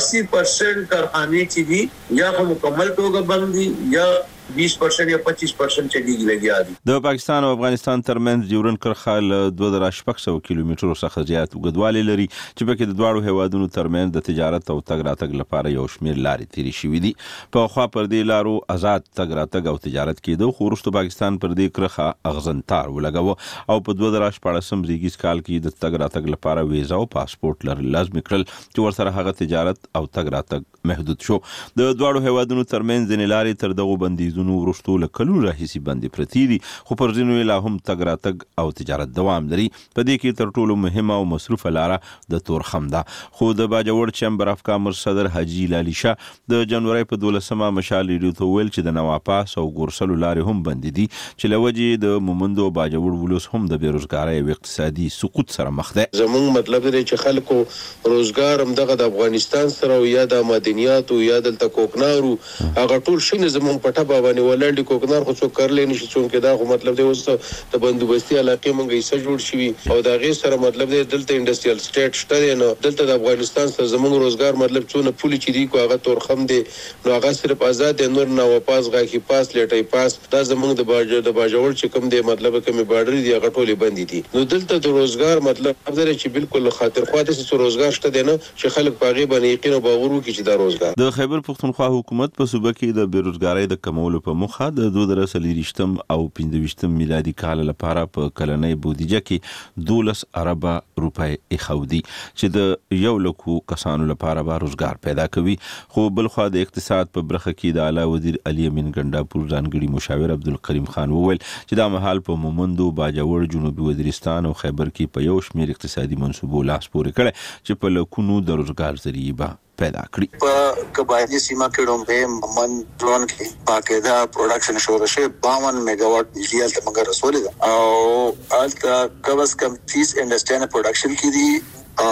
80% کارخانه چې دي یا مکمل توګه بند دي یا 20% یا 25% چلیږي لګیا دي. د پاکستان او افغانستان ترمنځ ډیورنډ کرښه له 2600 کیلومترو څخه زیات اوږدوالی لري چې پکې د دواړو هیوادونو ترمنځ د تجارت او تګ راتګ لپاره یو شمېر لارې تیرې شوي دي. په خوا پر دې لارو آزاد تګ راتګ او تجارت کېده، خو وروسته پاکستان پر دې کرښه اغزنتار ولګاوه او په 2014 زیږیز کال کې د تګ راتګ لپاره ویزا او پاسپورت لرل لازمي کړل چې ورسره هغه تجارت او تګ راتګ محدود شو. د دواړو هیوادونو ترمنځ ځینې لارې تر دغو بندیزونو وروسته له کلونو راهیسې بندې پرتې دي، خو پر ځینو یې لا هم تګ راتګ او تجارت دوام لري. په دې کې تر ټولو مهمه او مصروفه لاره د تورخم ده. خو د باجوړ چمبر اف کامرس صدر حاجی لالی شاه د جنوري په 12مه مشال ریډیو ته ویل چې د نواپاس او ګورسلو لارې هم بندې دي چې له وجې د مومندو باجوړ ولوس هم د بیروزګارۍ او اقتصادي سقوط سره مخ ده. زموږ مطلب دی چې خلکو روزګار هم دغه د افغانستان سره یا د مدنیاتو یا دلته کوکنارو هغه ټول شي زموږ په ټبه باندې ولړ کوکنار خو څوک کړلې نشي څوک دا خو مطلب دی اوس د بندوبستي علاقې مونږ یې جوړ شوي او دا غي سره مطلب دی دلته انډستریال سټیټ شته دی نو دلته د افغانستان سره زموږ روزګار مطلب څونه پولي چې دی کو هغه تورخم دی نو هغه صرف آزاد دی نور نه واپس غاخي پاس لټي پاس دا زموږ د باجوړ چې کوم دی مطلب کومي بارډر دی هغه ټولې بندي دي نو دلته د روزګار مطلب دی چې بالکل خاطر خواته سره روزګار شته دی نه چې خلک پاغي باندې یقین او باور وکړي چې دا روزګار د خیبر پختونخوا حکومت په صوبه کې د بیروزګارۍ د کمولو په مخه د 2023 او 25 میلادي کال لپاره په کلنۍ بودیجه کې 12 ارب روپۍ اخودي چې د یو لکو کسانو لپاره به روزګار پیدا کوي. خو بل خو د اقتصاد په برخه کې د اعلی وزیر علي امین ګنڈاپور ځانګړي مشاور عبدالکریم خان وویل چې دا مهال په مومندو باجوړ جنوبي وزیرستان او خیبر کې په یو شمېر اقتصادي منصوبو لاس پورې کړي چې په لکونو د روزګار ذریعہ به پیدا کړی. په قبایلی سیمه کې ډومبه من ډرون کې باقاعده پروډکشن شروع شوه 52 میگاواټ بجلی ته موږ رسولې ده او الته کبس کم 30 انډستریال پروډکشن کې دي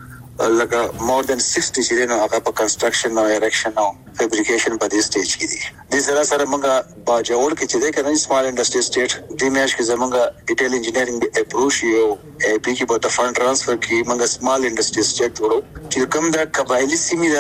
او لکه مور دان 60 چې نه هغه په کنستراکشن او ایریکشن او فیبریکیشن په دې سټیج کې دي. د سره سره موږ باجوړ کې چې ده کنه سمال انډستری سټیټ د میاش کې زمونږ ډیټیل انجینیرینګ اپروچ یو پی کې په فند ټرانسفر کې موږ سمال انډستری سټیټ جوړو چې کوم د قبایلی سیمې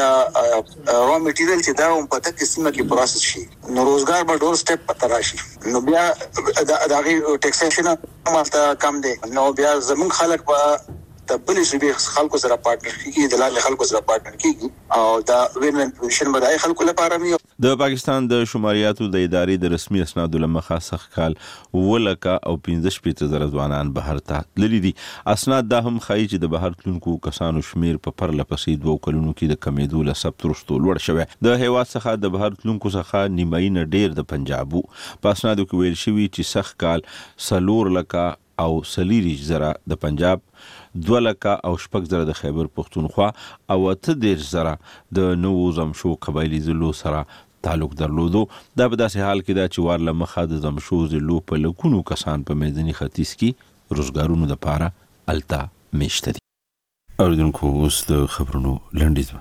د را میټیریل چې دا هم په تک سیمه کې پروسس شي نو روزګار به ډور سټیپ پته راشي نو بیا د هغه ټیکسیشن مالته کم دی نو بیا زمونږ خلک په د بل ژبې خلکو سره پارتنر کیږي د لاندې خلکو سره پارتنر کیږي او دا وین وین پوزیشن بدای خلکو لپاره مې. د پاکستان د شماریاتو د ادارې د رسمي اسنادو لمخه سخت کال ولکه او 15,000 ځوانان بهر ته تللي دي. اسناد دا هم ښایي چې د بهر تلونکو کسانو شمیر په پرله پسې 2 کلونو کې د کمیدو له ثبت وروسته لوړ شوی. د هیواد څخه د بهر تلونکو څخه نیمایي نه ډیر د پنجاب په اسنادو کې ویل شوي چې سخت کال 4 لکه او 40,000 د پنجاب، 2 لکه او 6,000 د خیبر پختونخوا او 8,000 د نوو زمشو قبایلی ضلعو سره تعلق درلودو. دا په داسې حال کې دا چې وارله مخه د زمشو ضلعو په لکونو کسان په میداني ختیځ کې روزګارونو دپاره الته میشته دي. اوریدونکو اوس د خبرونو لنډیز.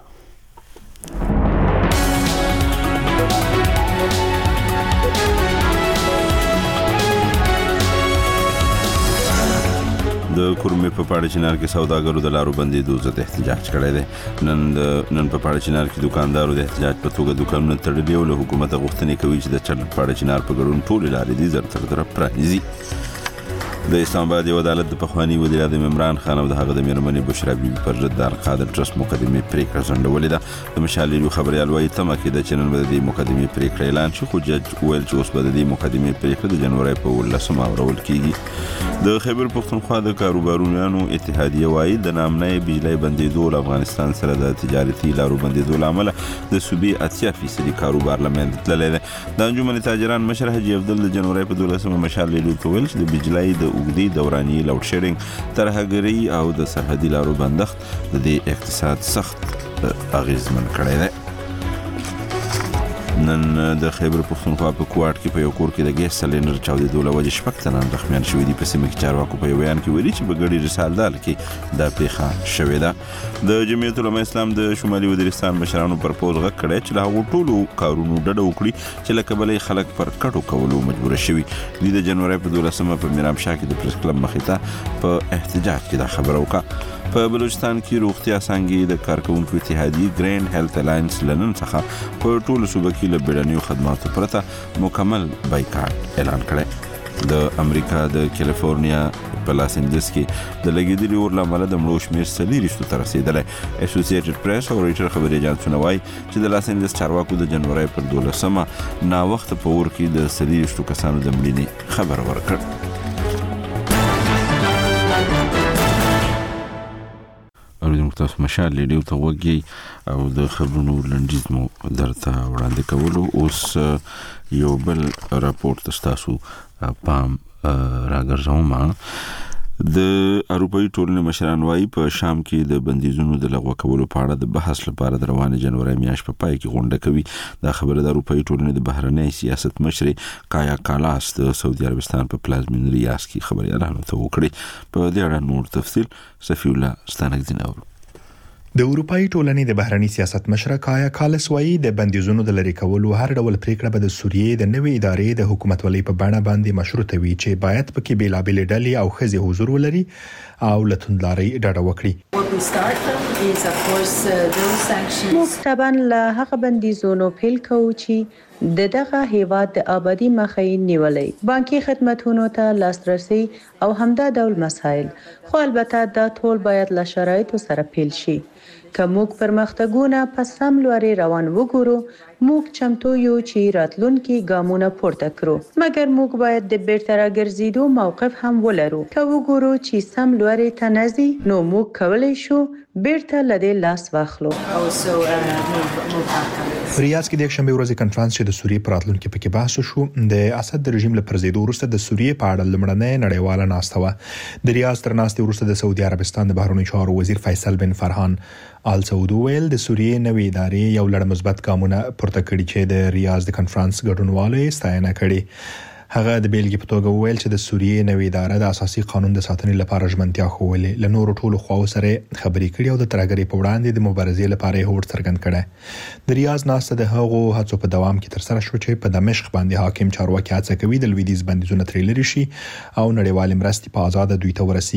د کورمې په پاړه چنار کې سوداګرو د لارو بندېدو ضد احتجاج کړی دی. نن په پاړه چنار کې دکاندارو د احتجاج په توګه دکانونه تړلي او له حکومت غوښتنې کوي چې د پاړه چنار په ګډون ټولې لارې دي زر تر زره پرانیزي. د اسلام آباد یو عدالت د پخواني وزیر اعظم عمران خان او د هغه د میرمنې بشرا بیبي پر ضد د القادر ټرست مقدمې پریکړه ځنډولې ده. د مشال ریډیو خبریال وايي تمه کېده چې نن به د دې مقدمې پریکړه اعلان شي، خو جج ویل چې اوس به د دې مقدمې پریکړه د جنوري په 18 اورول کېږي. د خیبر پختونخوا د کاروبارونو اتحادیه وايي د نامنۍ بجلی بندېدو له افغانستان سره د تجارتي لارو بندېدو له امله د صوبې 80% کاروبار له منځه تللی دی. د انجمن تاجران مشر حاجي افضل د جنوري په 12 مشال ریډیو ته ویل چې د بجلی د اوږدې دوراني لوډ شیډینګ، ترهګري او د سرحدي لارو بندښت د دې اقتصاد سخت اغیزمن کړی دی. نن د خیبر پختونخوا په کوټ کې په یو کور کې د ګیس سلندر چاودېدو له وجې 6 تنان زخمیان شوي دي. په سیمه کې چارواکو په یو بیان کې ویلي چې په ګډي رسالدال کې دا پیښه شوې ده. د جمعیت علماء اسلام د شمالي وزیرستان مشرانو پر پوز غږ کړی چې له هغو ټولو کارونو ډډه وکړي چې له کبله خلک پر کټو کولو مجبور شوي. دوی د جنوري په 12 په میرامشاه کې د پریس کلب مخې ته په احتجاج کې دا خبره وکړه. په بلوچستان کې روغتیا څانګې د کارکونکو اتحادیې ګرین هیلث الاینس لنن څخه په ټولو صوبو کې له بیړنیو خدماتو پرته مکمل بایکاټ اعلان کړی. د امریکا د کیلیفورنیا په لاس انجلس کې د لګیدلي اور له امله د مړو شمېر 40 ته رسېدلی. اسوسییټډ پریس او رویټر خبري اجانسونه وایي چې د لاس انجلس چارواکو د جنوري پر 12 ناوخته په اور کې د 40 کسانو د مړینې خبر ورکړ. اوریدونکو تاسو مشال ریډیو ته وګورئ او د خبرونو لنډیز مو درته وړاندې کولو. اوس یو بل راپورټ تاسو پام راګرځوم. د اروپایي ټولنې مشران وايي په شام کې د بندیزونو د لغوه کولو په اړه د بحث لپاره د روانې جنوري میاشت په پای کې غونډه کوي. دا خبره د اروپایي ټولنې د بهرنی سیاست مشر کایا کالاس د سعودي عربستان په پلازمین ریاض کې خبريالانو ته وکړي. په دې اړه نور تفصیل صفی الله ستانکدین اورو. د اروپایي ټولنې د بهرنی سیاست مشر کایا کالس وايي د بندیزونو د لری کولو هر ډول پریکړه به د سوریې د نوې ادارې د حکومتولۍ په بڼه باندې مشروطه وي چې باید پکې بیلابل ډلې او خزي حضور ولري او لتوندلاري ډاډه وکړي. موږ طبعا له هغه بندیزونو پیل کوو چې دغه هیواد د آبادی مخې نیولې، بانکي خدماتونو ته لاسرسي او همدا ډول مسایل، خو البته دا ټول باید له شرایطو سره پیل شي. که موږ پرمختګونه په سم لوري روان وګورو، موږ چمتو یو چې راتلونکي ګامونه پورته کړو، مګر موږ باید د بیرته راګرځېدو موقف هم ولرو. که وګورو چې سم لوري ته نزي، نو موږ کولی شو بیرته لدې لاس واخلو. ریاض کې د شنبه ورځې کنفرانس چې د سوریې پر راتلونکي پکې بحث شو، د اسد د رژیم له پرځېدو وروسته د سوریې په اړه لمړنۍ نړیواله ناسته وه. د ریاض تر ناستې وروسته د سعودي عربستان د بهرنیو چارو وزیر فیصل بن فرحان آل سعود ویل د سوریې نوې ادارې یو لړ مثبت ګامونه پورته کړي چې د ریاض د کنفرانس ګډونوالو ستاینه کړي. هغه د بیلګې په توګه ویل چې د سوریې نوې اداره د اساسي قانون د ساتنې لپاره ژمنتیا ښوولې، له نورو ټولو خواو سره خبرې کړي او د ترهګرۍ په وړاندې د مبارزې لپاره یې هوډ څرګند کړی. د ریاض ناسته د هغو هڅو په دوام کې ترسره شو چې په دمشق باندې حاکم چارواکي هڅه کوي د لویدیځ بندیزونه ترې لرې شي او نړیوال مرستې په آزاد دوی ته ورسیږي.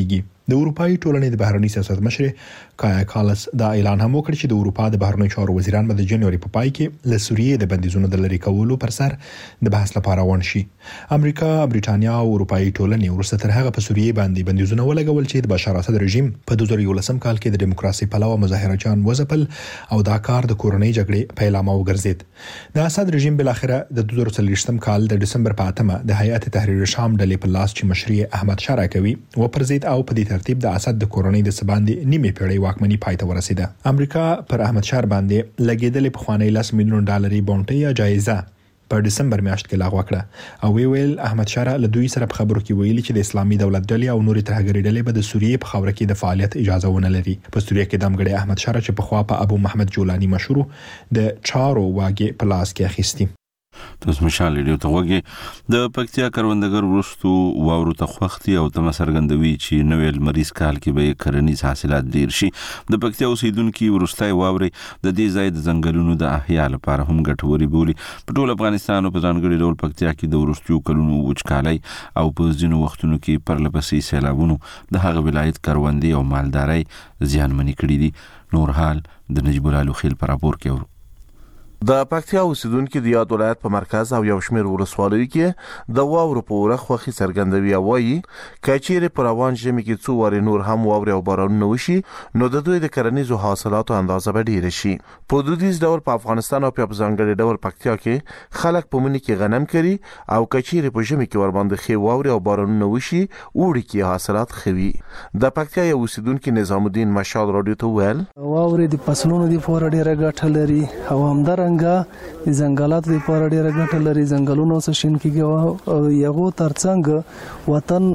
د اروپאי ټولنې د بهرنی سیاست مشر کایا کالس دا اعلان هم وکړ چې د اروپا د بهرنی چارو وزیران به د جنوري په پای کې له سوریې د بندیزونو د لری کولو پر سر د بحث لپاره ون شي. امریکا، برېټانیا او اروپאי ټولنې ورسته تر هغه په سوریې باندې بندیزونه ولګول چې د بشار اسد رژیم په 2011 کال کې د دیموکراسي پلوه مظاهرچیان وځپل او دا کار د کورنۍ جګړې پیلامه وګرځید. د اسد رژیم بل اخره د 2023 کال د دسمبر په 8 د هیئت تحریر شام ډلې په لاس چې مشري احمد شاه راکوي و پرځید او په دې ترتیب د اسد د کورنۍ د سباندې نیمه پیړۍ واکمنۍ پای ته ورسیده. امریکا پر احمد شاه باندې لګیدلې په خوانی $10 میلیون بونټي یا جایزه په دسمبر میاشت کې لغوه کړه او ویل احمد شاه له دوی سره په خبرو کې ویلي چې د اسلامي دولت ډلې او نورې ترهګري ډلې به د سوریې په خاوره کې د فعالیت اجازه ونه لري. په سوریې کې د امګړي احمد شاه چې په خوا په ابو محمد جولانی مشهور د چارو واګي په لاس کې اخیستي. تاسو مشال ریډیو ته وګورئ. د پکتیا کروندګر ورستو واورو ته خوختي او تم سرګندوي چې نوې مریض کال کې به کرنیز حاصلات ډیر شي. د پکتیا اوسیدونکو ورستای واوري د دې ځای د ځنګلونو د احیا لپاره هم ګټوري بولي. په ټول افغانستان او په ځانګړي ډول پکتیا کې د ورستو کلونو وچکالي او په ځینو وختونو کې پرلپسې سیلابونو د هغه ولایت کروندې او مالداري زیانمنې کړې دي. نور حال د نجیب الله خیل پر راپور کې د پکتیا اوسیدونکو د یاد ولایت په مرکز او یو شمېر ولسوالیو کې د واورو په وره خوخي څرګندوي او وایي کچېره پر روان ژمي کې څو واره نور هم واوري او بارانونه وشي نو د دوی د کرنیزو حاصلاتو اندازه به ډیره شي. په دودیز ډول په افغانستان او په ځانګړي ډول پکتیا کې خلک په منی کې غنم کوي او کچېره په ژمي کې ور باندې خي واوري او بارانونه وشي وړي کې حاصلات خوي. د پکتیا یو اوسیدونکو نظام الدین مشال رادیو ته ویل واوري د فصلونو د فور ډیره ګټه لري او همدار د ځنګلاتو لپاره ډیره ګټه لري. ځنګلونو څخه شین کیږي او یغو ترڅنګ وطن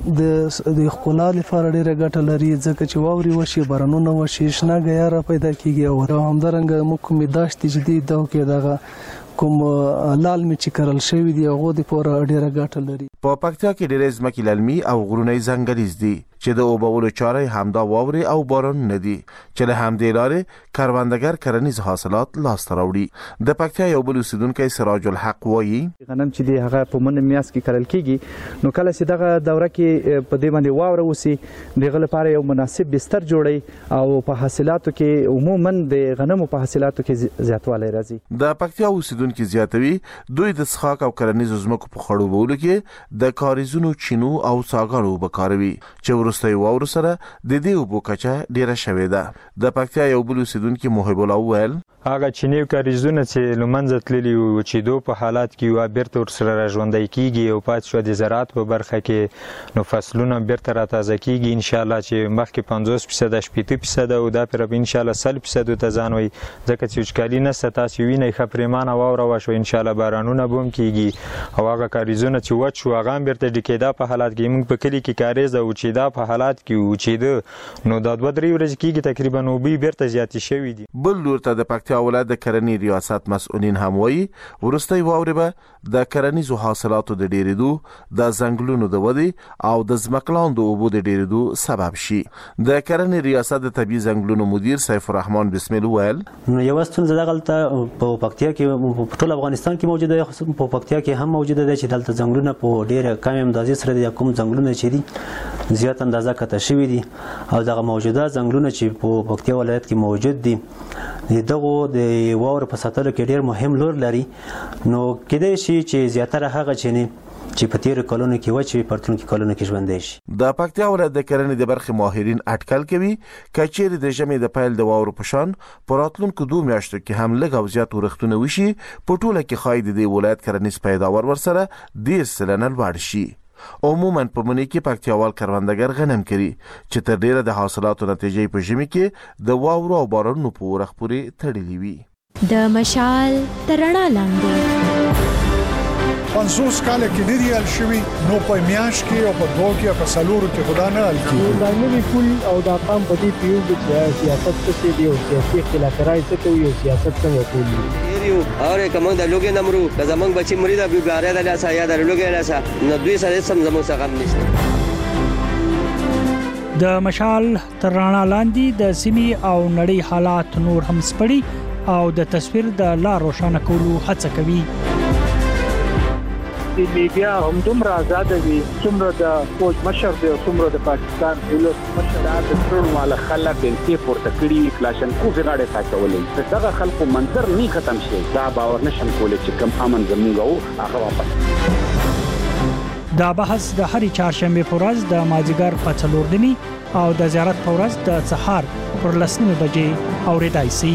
د خپل لپاره ډیره ګټه لري ځکه چې واوري وشي بارانونه وشي شنه غیار پیدا کیږي او همدارنګ مو کومې داشتې جدي دا کې دغه کوم لال می چې کرل شوی دی هغه د پوره ډیره ګټه لري. په پکتیا کې ډیره ځمکې للمي او غرونی ځنګلیز دي چې د اوبولو چارې همدا واوري او باران نه دي چې له همدې لارې کروندګر کرنیز حاصلات لاس ته راوړي. د پکتیا یو بل اوسیدونکی سراج الحق وایي غنم چې دی هغه په من میاس کې کرل کیږي نو کله چې دغه دوره کې په دې باندې واوره وسی دغه لپاره یو مناسب بستر جوړي او په حاصلاتو کې عموما د غنمو په حاصلاتو کې زیاتوالی راځي. د پکتیا اوسیدونکو زیاتوي دوی د څښاک او کرنیز ځمکو په خړوبولو کې د کاریزونو چینو او ساګانو وکاروي چې ورستي واورو سره د دې اوبو کچه ډیره شوې ده. د پکتیا یو بل اوسیدونکو محب الله ویل هغه چینی کاریزونه چې لمنځه تللي او چې دو په حالات کې یو بیرته ورسره راژوندۍ کیږي او پات شو د زراعت په برخه کې نو فصلونه بیرته را تازه کیږي ان شاء الله چې مخکې 50% 80% او دا پر ان شاء الله 100% ته ځان وي ځکه چې وچکالي نه ستاسو ویني خپرمانه واوره وشو ان شاء الله بارانونه بوم کیږي او هغه کاریزونه چې وچ شو هغه بیرته ډکېدا په حالات کې موږ په کلی کې کاریز او چې دا په حالات کې و چې نو دا 2-3 ورځې کېږي تقریبا نو به بیرته زیاتې شوي دي. بل لور ته د پکتیا ولایت د کرنی ریاست مسؤلین هم وایي ورستۍ واورې به د کرنیزو حاصلاتو د ډیرېدو د ځنګلونو د ودې او د ځمکلاندو اوبو د ډیرېدو سبب شي. د کرنی ریاست د طبي ځنګلونو مدیر سیف الرحمن بسم الله ویل نو یو ستونزه دغلته په پکتیا کې په ټول افغانستان کې موجوده ده په پکتیا کې هم موجوده ده چې دلته ځنګلونه په ډیره کم اندازې سره د کوم ځنګلونه چې دي زیات اندازه کته شوی دي او دغه موجوده ځنګلونه چې په پکتیا ولایت کې موجود دي دغه د واور په ساتلو کې ډیر مهم رول لري. نو کېدای شي چې زیاتره هغه چې په تیر کلونو کې وچې پرتونکو کلونو کې ژوندې شي. د پکتیا ولایت د کرنې د برخې ماهرین اټکل کوي کچېر د ژمي د پیل د واورو په شان په راتلونکو 2 میاشتو کې هم لږ او زیات ورښتونه وشي په ټوله کې خای د ولایت کرنیز پیداوار ورسره 10% لوړ شي. عموما په منی کې پکتیاوال کروندګر غنم کوي چې تر ډیره د حاصلاتو نتیجې په ژمي کې د واورو او بارانونو په ورخ پورې تړلې وي. د مشال ترڼا لاندې 50 کال کې ډیر یال شوی نو په میاش کې او په دوه کې په سلورو کې خدا نه الکی دا نوی پول او دا قام په دې پیو چې سیاست څه دی او سیاسي خلافکارای څه کوي او سیاست څنګه کوي اور کوم د لوګي نمرو که زمنګ بچی مریدا بیګاره د لاسه یا د لوګي لاسه نو دوی سره سم زمو څخه غم نشته. د مشال ترڼا لاندې د سیمي او نړۍ حالات نور هم سپړي، او د تصویر د لار روښانه کولو هڅه کوي. د لیبیا هم دومره آزاد وي څومره د فوج مشر دی او څومره د پاکستان دولت مشر د ټول مال خلک په پورته کړي کلاشنکوف غاړه ساتولې دغه خلکو منظر نه ختم شي دا باور نشم کولای چې کم امن زموږ او هغه واپس دا بحث د هرې چهارشنبه په ورځ د مازیګر په 4:30 او د زیارت په ورځ د سهار پر 10 بجې اوریدای شي.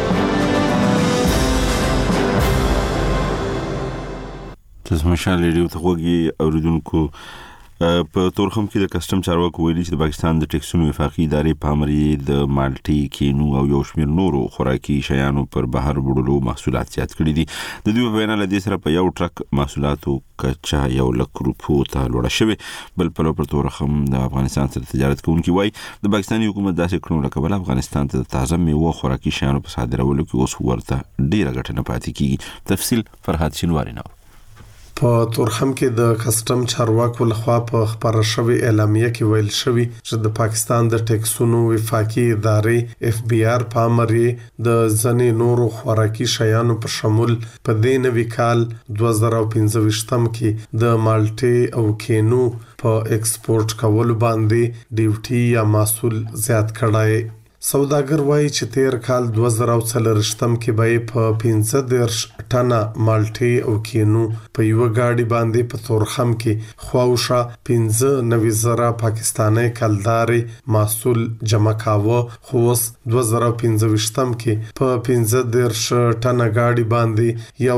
تاسو مشال ریډیو ته وګورئ اوریدونکو په تورخم کې د کسٹم چارواکو ویلي چې د پاکستان د ټیکسونو وفاقي ادارې په امر د مالټي کینو او یو شمېر نورو خوراکي شیانو پر بهر وړلو محصولات زیات کړي دي. د دوی په وینا لدې سره په یو ټرک محصولاتو کچا 1 لک روپیو ته لوړه شوې. بل په لور پر تورخم د افغانستان سره تجارت کوونکي وایي د پاکستاني حکومت داسې کړنو لکه بل افغانستان ته د تازه میوه خوراکي شیانو په صادرولو کې اوس ورته ډیره ګټه نه پاتې کیږي. تفصیل فرحات شینواری نو. په تورخم کې د کسٹم چارواکو لخوا په خبره شوی اعلامیه کې ویل شوی چې د پاکستان د ټیکسونو وفاقي ادارې FBR په امر د ځنې نورو خوراکي شیانو په شمول په دې نوي کال 2015 کې د مالټي او کینو په ایکسپورټ کولو باندې ډیوټي یا محصول زیات کړای. سوداګر وایي چې تیر کال 2014 کې به په 15 ټنه مالټي او کینو په یو گاډي باندې په تورخم کې خواوشه 15,000 پاکستاني کلداري محصول جمع کاوه. خو 2015 کې په 15 ټنه گاډي باندې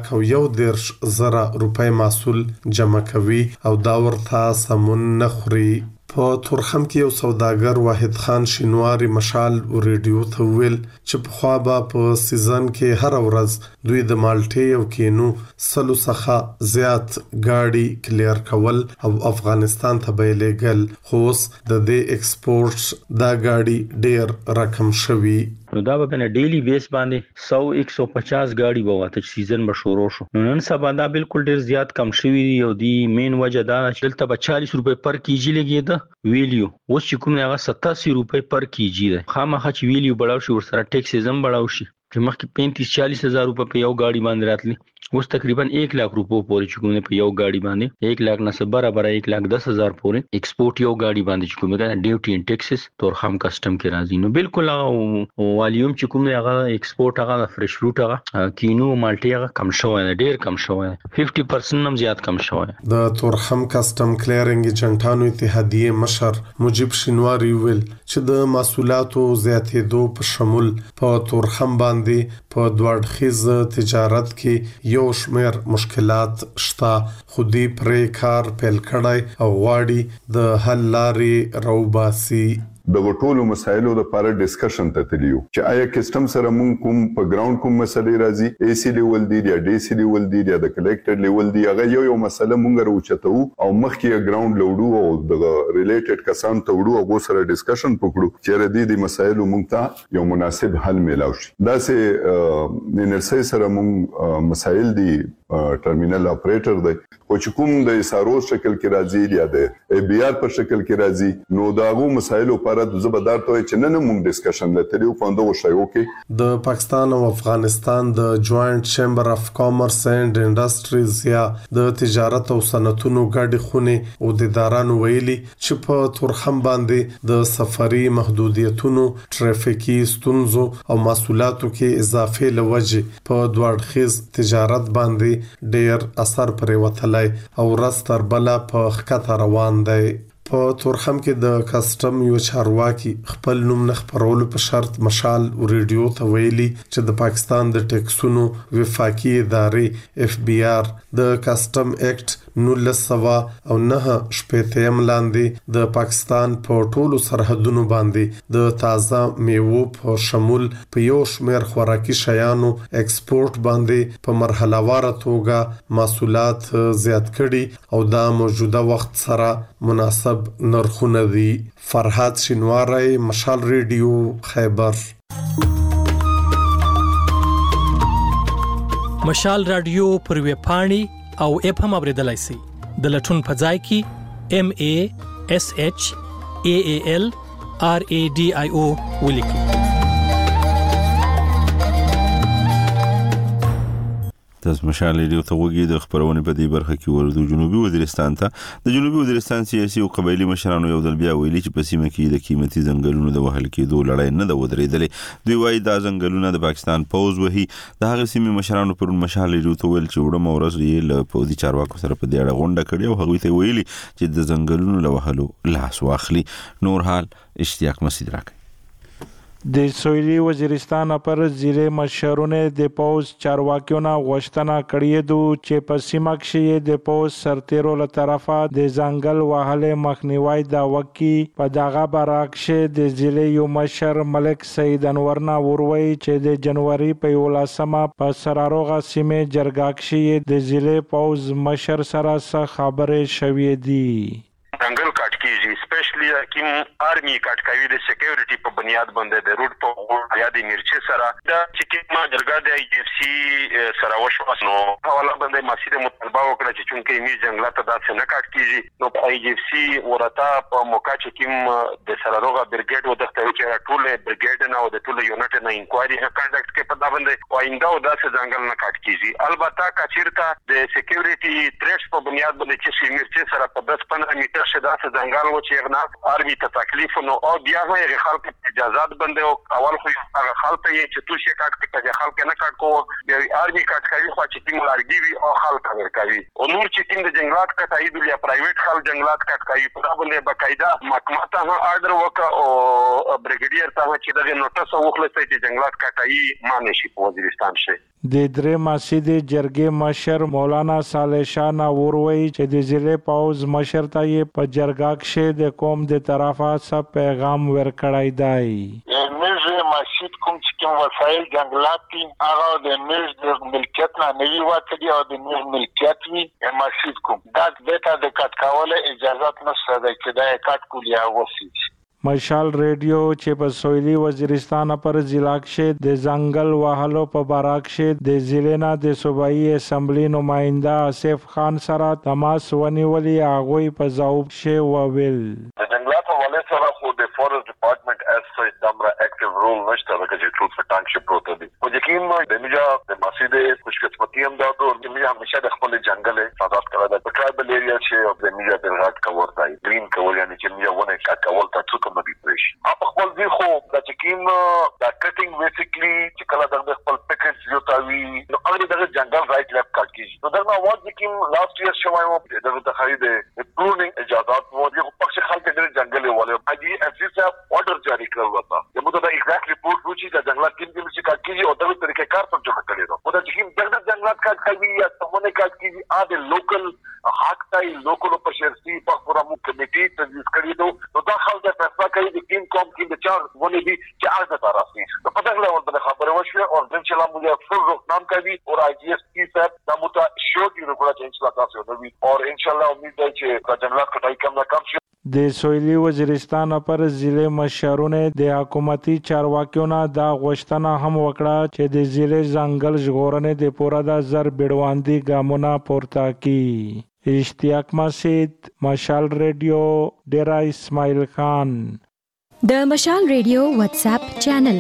1,01,000 روپۍ محصول جمع کوي او دا ورته سمون نه خوري. په تورخم کې یو سوداګر واحد خان شینواری مشال ریډیو ته ویل چې په خوا به په سیزن کې هر ورځ دوی د مالټي او کینو سلو څخه زیات گاډي کلیر کول او افغانستان ته به لېګل. خو د دې ایکسپورټ دا گاډي ډیر رقم شوی. نو دا به نه ډیلی بیس باندې 100-150 گاډي بواته سیزن به شروع شو. نن سبا دا بالکل ډیر زیات کم شوی دی او دی مین وجه دا چې تل 40 روپے پر کیجی لګیدا ویلیو اوس چې کوم هغه 87 روپے پر کیجی ده. خامخا چې ویلیو بڑاو شي ور سره ټیکس زم بڑاو شي چې مخکې 35-40 هزار روپے په یو گاډي باندې راتلی اوس تقریبا 1 लाख روپے پورې چې کوم په یو گاډي باندې 1 लाख نه برابر 1,10,000 پورې ایکسپورټ یو گاډي باندې چې کوم دا ډیوټي ان ټیکسز تورخم کسٹم کې راځي. نو بالکل والیوم چې کوم هغه ایکسپورټ هغه فرش فروټ هغه کینو مالټي هغه کم شوی ډیر کم شوی 50% هم زیات کم شوی. د تورخم کسٹم کلیرینګ ایجنټانو اتحادیه مشر مجيب شینواری ویل چې د محصولاتو زیاتېدو په شمول په تورخم باندې په دوړخیز تجارت کې یو شمیر مشکلات شته. خودي پرې کار پیل کړای او غواړي د حل لارې روباسي. د ټولو مسایلو لپاره ډیسکشن ته تلیو چې آیا کسٹم سره مونږ کوم په ګراوند کوم مسلې راځي AC لیول دی یا DC لیول دی یا د کلیکټر لیول دی هغه یو مسله مونږ راوچتو او مخکې ګراوند لوډو او د ریلیټډ کسان ته وړو او سره ډیسکشن وکړو چې د مسایلو مونږ ته یو مناسب حل میلاو شي. دا سه انرسي سره مونږ مسایل دی ټرمینل اپریټر دی او چې کوم د SRO شکل کې راځي یا د ABR په شکل کې راځي نو داغو مسایلو د زبردار ته چې نن موږ ډیسکشن لته پوندو شایو کې د پاکستان او افغانستان د جوائنٹ چیمبر اف کامرس اینڈ انډستریز یا د تجارت او صنعتونو ګډ خونه او د ادارانو ویلي چې په تورخم باندې د سفري محدودیتونو ټرافیکي ستونزو او محصولاتو کې اضافه لوجه په دوړخیز تجارت باندې ډیر اثر پرې وتلای او راستر بلا په خطر روان دی. په تورخم کې د کسٹم یو چارواکي خپل نوم نه خبرولو په شرط مشال ریډیو ته ویلي چې د پاکستان د ټیکسونو وفاقي ادارې FBR د کسٹم ایکټ 1909 شپږم لاندې د پاکستان په ټولو سرحدونو باندې د تازه میوو په شمول په یو شمېر خوراکي شیانو ایکسپورټ باندې په مرحله واره توګه محصولات زیات کړي او دا موجوده وخت سره مناسب نرخونه دي. فرحات شینواری مشال ریډیو خیبر. مشال رادیو پر ویب پاڼې او اپ هم اوریدلای شئ. د لټون په ځای کې MASHALRADIO ولیکئ. د مشال ریډیو ته وګورئ د خبرونه په دې برخه کې ورته جنوبي وزیرستان ته د جنوبي وزیرستان سیاسي او قبایلی مشرانو یو ځل بیا ویلي چې په سیمه کې د قیمتي ځنګلونو د وهل کېدو لړۍ نه ده ودرېدلې. دوی وایي دا ځنګلونه د پاکستان پوز وهي. د هغه سیمې مشرانو پر مشال ریډیو ته ویل چې وړم ورځ یې له پوزي چارواکو سره په دې اړه غونډه کړې او هغوی ته ویلي چې د ځنګلونو له وهلو لاس واخلي. نور حال اشتیاق مسعود راکړي. د سویلي وزیرستان پر ضلع مشرونه د پوز چارواکیونه غوښتنه کړې ده چې په سیمه کې د پوز سرتیرو له طرفه د ځنګل وهلې مخنیوي دا وکي. په دغه برعکس د ضلع یو مشر ملک سید انورنا وروي چې د جنوري په 11مه په سراروغه سیمه جرګه کې د ضلع پوز مشر سره خبرې شوې دي. ځنګل کټ کیږي سپیشلی کوم آرمي کټ کوي د سکیورټي په بنیاد باندې د روډ په یا د مرچي سره دا چې کومه جرګه د ای اف سی سره وشو نو حواله باندې مسیده مطالبه وکړه چې چونکې می ځنګلات داسې نه کټ کیږي نو په ای اف سی ورته په موقع چې کوم د سراروغه برګیډ و دغه چې ټول برګیډ نه او د ټول یونټ نه انکوایري کنډکټ کې په دا باندې وایندو داسې ځنګل نه کټ کیږي. البته کچیرته د سکیورټي تریټس په بنیاد باندې چې مرچي سره په 10-15 میټر شدا څه ځنګل و چې غنا آرمي ته تکلیف نو او بیا هغه خلک اجازه بنده او اول خو هغه خلک یې چې تو شي کټ کې خلک نه کټ کو بیا آرمي کټ کوي خو چې تیم لارګي وي او خلک ورکوي او نور چې تیم د جنگلات کټای دی یا پرایویټ خلک جنگلات کټ کوي په دا باندې باقاعده محکمه ته آرډر وکړ او بریګیډیر ته چې دغه نوټس وکړل چې جنگلات کټای مانه شي په وزیرستان شي. د درې مسجد جرګې مشر مولانا صالح شاه نور وایي چې د ضلع پوز مشر ته یې په جرګه کې د قوم د طرفه څه پیغام ورکړی دی. موږ مسجد کوم چې وسایل جنگلات دي هغه د موږ د ملکیت نه نوي واکدي او د موږ ملکیت وي مسجد کوم دا دته د کټ کول اجازه نشته چې دا کټ کولیا وسیږي. مشال ریډیو چې په سویلي وزیرستان پر ضلع کې د ځنګل وهلو په باره کې د ضلع نه د صوبایي اسمبلی نماینده آصف خان سره تماس ونیولي. هغوی په ځواب کې وویل د جنگلات حواله سره خو د فورست ډپارټمنټ اس سچ دمره اکټیو رول نشته لکه چې ټول فتانک شي پروت دي او یقین نو د میجا د مسجد خوشقسمتي هم دا د میجا همیشه د خپل جنگل حفاظت کړی د ټرایبل ایریا چې د میجا د غاټ کور دی گرین کول یعنی چې میجا ونه کټ کول ته مدي پرش په خپل دی خو د چکیم دا کټینګ بیسیکلی چې کله د خپل پیکج یو تاوی نو هغه د جنگل رائټ لیفټ کټ کیږي نو دا نو چکیم لاست ایئر شوای مو د خرید پرونینګ اجازهات مو دی په څه خلک د جنگل ولې اجي افیس آرډر جاری کړل وتا د مو دا ایگزیکټ ریپورت وچی د جنگلات کې چې کټ کیږي او د طریقې کار په جوړ کړی نو دا چکیم د جنگلات کټ کوي یا څونه کټ کیږي ا د لوکل حق تای لوکل په شرسي په پروګرام کمیټي تجویز کړی نو دا خلک د فیصله کوي د کین کوم کې د چار ونې دي چې هغه ته راځي نو په دغه ډول د خبرو وشو او د چې لا موږ فل روکنام کوي او آی جی ایس پی صاحب دا موږ شو دی نو چې ان شاء الله تاسو نو او ان شاء الله امید ده چې د جنگلات کټای کم نه کم شي. د سویلي وزیرستان پر ضلع مشرونه د حکومتي چارواکیونو دا غوښتنه هم وکړه چې د ضلع ځنګل ژغورنې د پوره د زر بیړواندي ګامونه پورته کړي. اشتیاق مسعود مشال ریډیو ډیرا اسماعیل خان. د مشال ریډیو واتس اپ چینل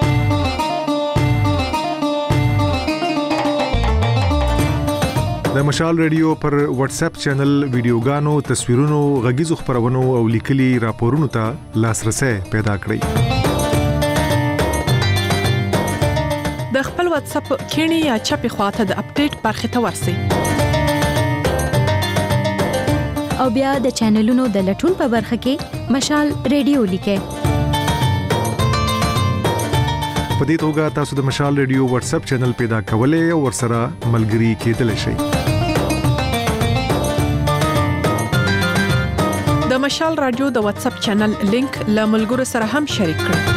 د مشال ریډیو پر واتس اپ چینل ویډیوګانو تصویرونو غږیزو خبرونو او لیکلي راپورونو ته لاسرسي پیدا کړئ. د خپل واتس اپ کینی یا چپی خواته د اپډیټ برخه ته ورسئ او بیا د چینلونو د لټون په برخه کې مشال ریډیو لیکئ. په دې توګه تاسو د مشال ریډیو واتس اپ چینل پیدا کولای او ورسره ملګري کېدلی شئ. د مشال رادیو د واتس اپ چینل لینک له ملګرو سره هم شریک کړئ.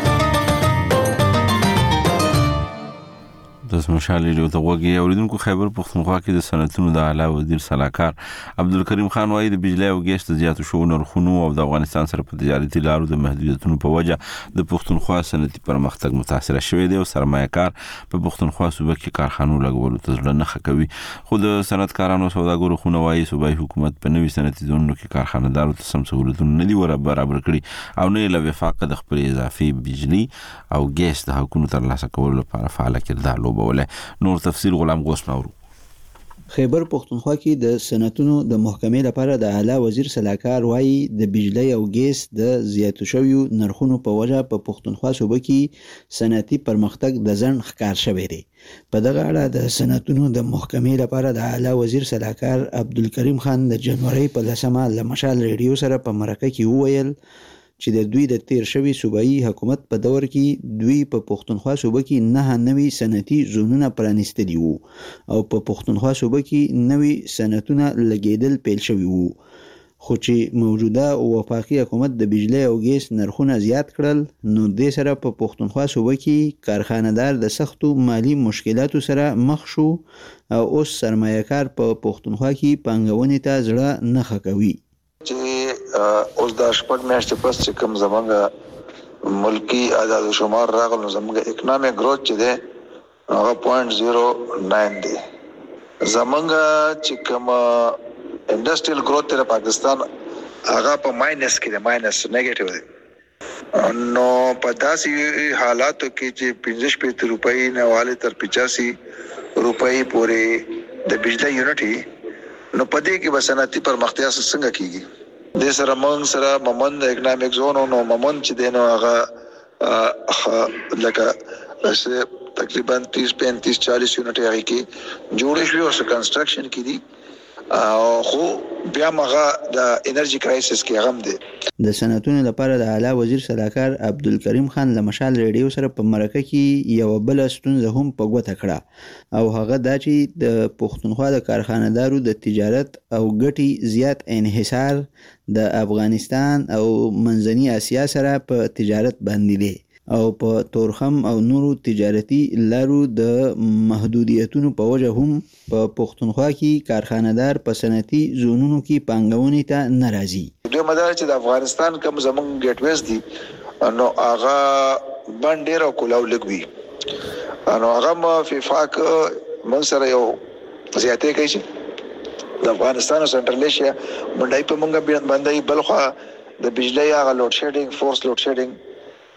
د مشال ریډیو ته وګورئ. اوریدونکو خیبر پختونخوا کې د صنعتونو د اعلی وزیر صلاحکار عبدالکریم خان وايي د بجلی او ګیس د زیاتو شو نرخونو او د افغانستان سره په تجارتي لارو د محدودیتونو په وجه د پختونخوا صنعتي پرمختګ متاثر شوی دی او سرمایه‌کار په پختونخوا صوبه کې کارخانو لګولو ته ځل نه کوي. خو د صنعتکارانو سوداګرو خو نوایي صوبایي حکومت په نوي صنعتي زونونو کې کارخانه‌دارو ته سم سہولتونه نه دی برابر کړي او نه له وفاق د خپل اضافي بجلی او ګیس د حکومت ترلاسه کولو لپاره فعال کردار خرابوله. نور تفصیل غلام غوث نورو. خیبر پختونخوا کې د صنعتونو د محکمې لپاره د اعلی وزیر صلاحکار وایي د بجلی او ګیس د زیاتو شویو نرخونو په وجه په پختونخوا صوبه کې صنعتي پرمختګ د ځنډ ښکار شوی دی. په دغه اړه د صنعتونو د محکمې لپاره د اعلی وزیر صلاحکار عبدالکریم خان د جنوري په 10مه له مشال ریډیو سره په مرکه کې وویل چې د دوی د تیر شوی صوبایي حکومت په دور کې دوی په پختونخوا صوبه کې 9 نوي صنعتي زونونه پرانیستلي وو او په پختونخوا صوبه کې نوي صنعتونه لګیدل پیل شوي وو، خو چې موجوده وفاقي حکومت د بجلی او ګیس نرخونه زیات کړل نو د سره په پختونخوا صوبه کې کارخانه‌دار د سختو مالی مشکلاتو سره مخ شو او اوس سرمایه‌کار په پختونخوا کې پانګونې ته زړه نه ښه کوي. چې اوس د شپږ میاشتې پس چې کوم زمونږ ملکی اعداد و شمار راغل نو زمونږ اکنامک گروث چې دی هغه 0.09 دی. زمونږ چې کوم انډستریل گروث دی پاکستان هغه په ماینس کې دی، ماینس نیگیټیو دی. نو په داسې حالاتو کې چې 45 روپۍ نه والي تر 85 روپۍ پورې د بجلی یونټ نو پدې کې بسنتی پرمختیا څنګه کیږي. د سره مونږ سره ممن د اکنامک زون نو ممن چې دینو هغه لکه تقریبا 30-35-40 یونټ هغه کې جوړ شوی او کنستراکشن کې دي خو بیا مغه د انرژي کرایسس کې غم دي. د صنعتونو لپاره د اعلی وزیر صلاحکار عبدالکریم خان له مشال ریډیو سره په مرکه کې یو بل ستونزه هم په ګوته کړه او هغه دا چې د پښتونخوا د کارخانه‌دارو د تجارت او ګټي زیات انحصار د افغانستان او منځنی اسیا سره په تجارت باندې دی او په تورخم او نورو تجارتي لارو د محدودیتونو په وجه هم په پښتونخوا کې کارخانه‌دار په صنعتي زونونو کې پانګونې ته ناراضي. دوی مدار چې د افغانستان کوم زمونږ ګیټ ویز دي نو هغه باندې را کولاو لګوي نو هغه فیفاک من سره یو زیاتې کوي چې د افغانستان او سنټرل ایشیا منډای په مونږه باندې بلخوا د بجلی هغه لوډ شیډینګ فورس لوډ شیډینګ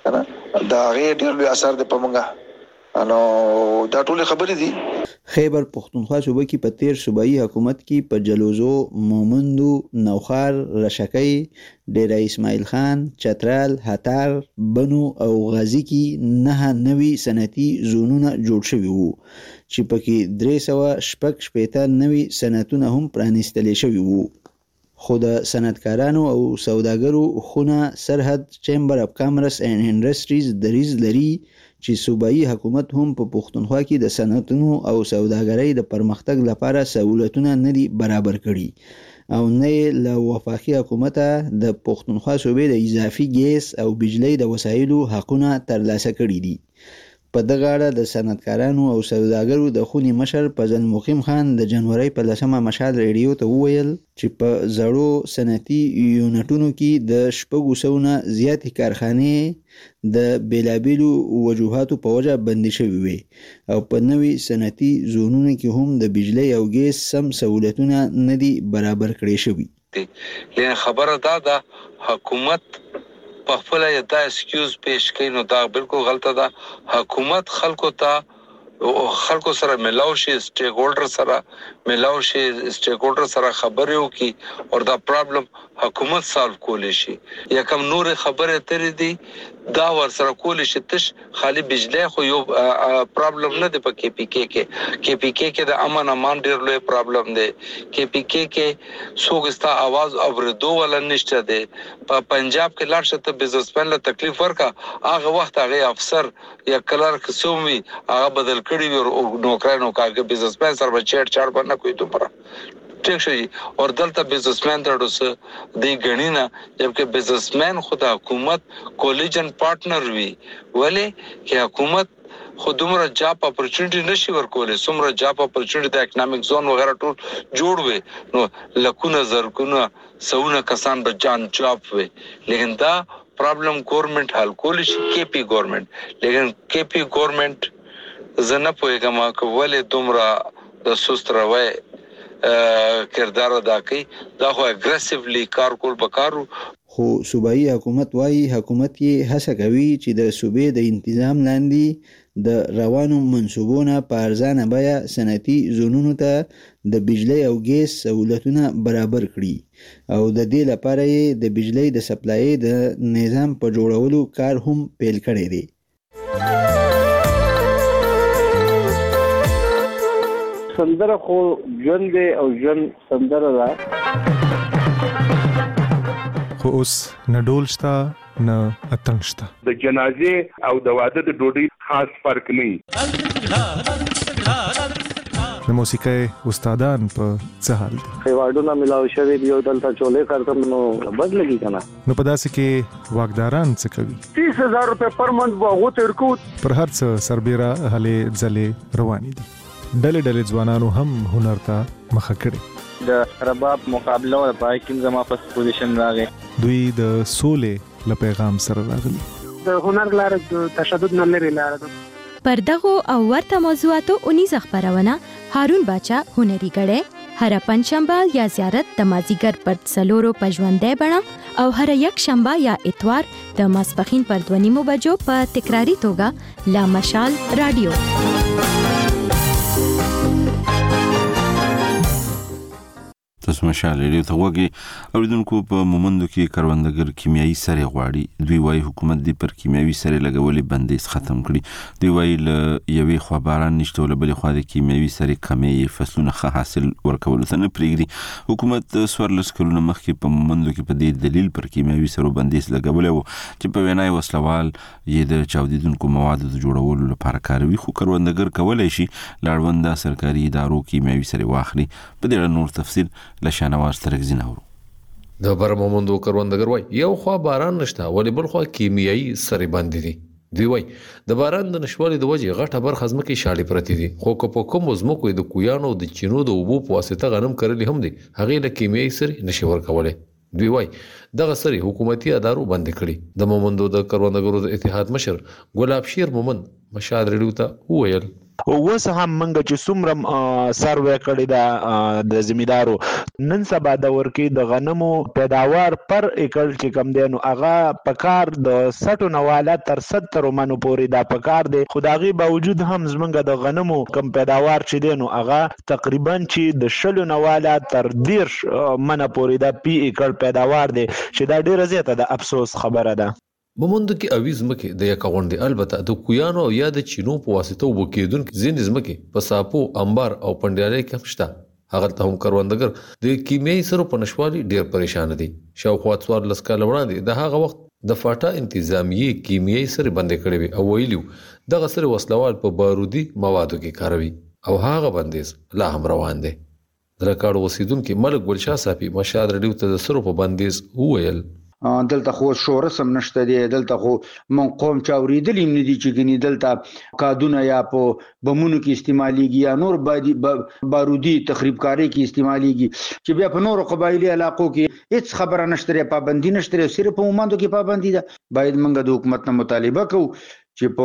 دا غیر ډیر لوی اثر دی په مونږه نو دا ټول خبرې دي. خیبر پختونخوا صوبه کې په تیر صوبایي حکومت کې په جلوزو، مومندو، نوخار، رشکۍ، ډیره اسماعیل خان، چترال، هتار، بنو او غازی کې 9 نوي صنعتي زونونه جوړ شوي وو چې پکې 316 نوي صنعتونه هم پرانیستل شوي وو. خو د صنعتکارانو او سوداګرو خونه سرحد چیمبر اف کامرس اینڈ انډستریز دریز لري چې صوبایي حکومت هم په پښتونخوا کې د صنعتونو او سوداګرۍ د پرمختګ لپاره سہولتونه نه دي برابر کړي او نه له وفاقي حکومت د پښتونخوا صوبې د اضافي ګیس او بجلی د وسایلو حقونه ترلاسه کړي دي. په دغه اړه د صنعتکارانو او سوداګرو د خونی مشر فضل مقیم خان د جنوري په 10مه مشال ریډیو ته وویل چې په زړو صنعتي یونټونو کې د 600 نه زیاتې کارخانې د بیلابیلو وجوهاتو په وجه بندي شوې وي او په نوي صنعتي زونونو کې هم د بجلی او ګیس سم سہولتونه نه دي برابر کړي شوي. لکه خبره دا حکومت په خپل دا اسکیوز پیش کوي نو دا بالکل غلطه ده. حکومت خلکو سره ملاو شي، سټیک هولډر سره ملاو شي، سټیک هولډر سره خبرې وکړي او دا پرابلم حکومت سالو کولی شي. یا کوم نور خبره ترې دي دا ور سره کولی شي. تش خالی بجلی خو یو پرابلم نه دی په کې پی کې د امن امان ډیر لوی پرابلم دی. کې پی کې څوک आवाज اوریدو ولا نشته دی. په پنجاب کې لاړ شته بزنسمن له تکلیف ورکا هغه وخت هغه افسر یا کلرک سومي هغه بدل کړي او نوکرانو کاګه بزنسمن سره چیټ چاړ باندې کوي ته پر ٹھیک شي اور دلته بزنسمن ترډوس دی غنینا جبکه بزنسمن خدا حکومت کولیجن پارټنر وی ولی چې حکومت خودمره جاب اپورچونټی نشي ورکولې سمره جاب اپورچونټی د اکونومیک زون وغیرہ ټول جوړ وي نو لکونه زرګونه سونه کسان به جان جاب وي لیکن دا پرابلم گورنمنت حل کولی شي کې پی گورنمنت لیکن کې پی گورنمنت زنه پوهیږم کولې دومره د سست روي کردار ادا کوي دا خو اګریسیولی کار کول پکارو. خو صوبایي حکومت وايي حکومت یې هڅه کوي چې د صوبې د تنظیم لاندې د روانو منصوبونو په ارزانه بیه صنعتي زونونو ته د بجلی او ګیس سہولتونه برابر کړي او د دې لپاره یې د بجلی د سپلای د نظام په جوړولو کار هم پیل کړی دی. سندره خو ژوند دی او ژوند سندره ده، خو اوس نه ډول شته نه اتڼ شته. د جنازې او د واده د ډوډۍ خاص فرق نه وي. د موسیقۍ استادان په څه حال دي؟ خیواډونه ملاو شوي دي او دلته چولې کارتم نو بد لګي کنه. نو په داسې کې واکداران څه کوي؟ 30,000 روپے پر منث واغو تر کو پر هر څه سربېره هلې ځلې روانې دي. ډلې ډلې ځوانانو هم هنر ته مخه کړې. د رباب مقابله او پای کې زما په پوزیشن راغی. دوی د سولې له پیغام سره راغلي. د هنر لار د تشدد نه لري لار ده. پر دغه او ورته موضوعاتو 19 خبرونه هارون باچا هنري غړې هر پنځشنبه یا زیارت د مازیګر پر څلورو پژوندې بڼه او هر یک شنبه یا اتوار د ماسپخین پر 2:30 بجو په تکراری توګه لا مشال رادیو. تاسو مشال ریډیو ته وګورئ. اوریدونکو په مومندو کې کروندګر کیمیاوي سره غواړي. دوی وايي حکومت دې پر کیمیاوي سره لګولې بندیز ختم کړي. دوی وايي یوې خوا باران نشته ول بلې خوا د کیمیاوي سره کمې فصلونه ښه حاصل ورکول ته نه پریږدي. حکومت 14 کلونه مخکې په مومندو کې په دې دلیل پر کیمیاوي سره بندیز لګولې و چې په وینای وسلوال یې د چاودیدونکو موادو د جوړولو لپاره کاروي. خو کروندګر کولای شي لاړونده سرکاري ادارو کیمیاوي سره واخلي. په دې نور تفصیل لشانواز ترکزین اورو. د برمومندو کروندګر وای یو خوا باران نشته ولې بل خوا کیمیاوي سره باندې دي. دی وای د باران د نشوالي د وجې غټه برخه ځمکې شاړې پرتې دي، خو په کوم ځمکو د کویانو د چینو د اوبو په واسطه غنم کرلي هم دي هغه له کیمیاوي سره نشي ورکولای. دوی وای دغه سری حکومتي ادارو بند کړي. د مومندو د کروندګرو د اتحاد مشر ګلاب شیر مومند مشاد ریډیو ته وویل اوس هم منګه چې څومره سروې کړی دا د زمیدارو نن سبا د ورکی د غنمو پیداوار پر ایکړ چې کم دی نو هغه پکار د 60 نواله تر 70 منو پورې دا پکار دی. خدایي باوجود هم زمونږ د غنمو کم پیداوار چې دی نو هغه تقریبا چې د 60 نواله تر 10 منو پورې دا پی ایکړ پیداوار دی چې دا ډیره زیاته د افسوس خبره ده. مومندو کې اویز مکه د یک غونډې البته د کویانو او یا د چینو په واسطه وبکیدون ځین زمکه په ساپو انبار او پندیالي کې شته. هغه ته هم کروندګر د کیمیاوي سره په نشوالي ډیر پریشان دي. شاوخوا 14 کال وړاندې د هغه وخت د فاټا انتظامیه کیمیاوي سره بندې کړې وي او ویلو دغه سره وسلوال په بارودي موادو کې کاروي او هغه بندیز لا هم روان دي. د ریکارډ اوسیدونکو ملک ګلشاه صافي مشاد ریډیو ته د سره په بندیز وویل دلته خو شورس هم نشته دی، دلته خو من قوم چاوریدلی نه دي چې ګنې دلته کادونه یا په بمونو کې استعماليږي یا نور بارودي تخریبکاری کې استعماليږي چې بیا په نورو قبایلی علاقو کې هیڅ خبره نشته، پابندي نشته، صرف په مومندو کې پابندي ده. باید موږ د حکومت نه مطالبه کوو چې په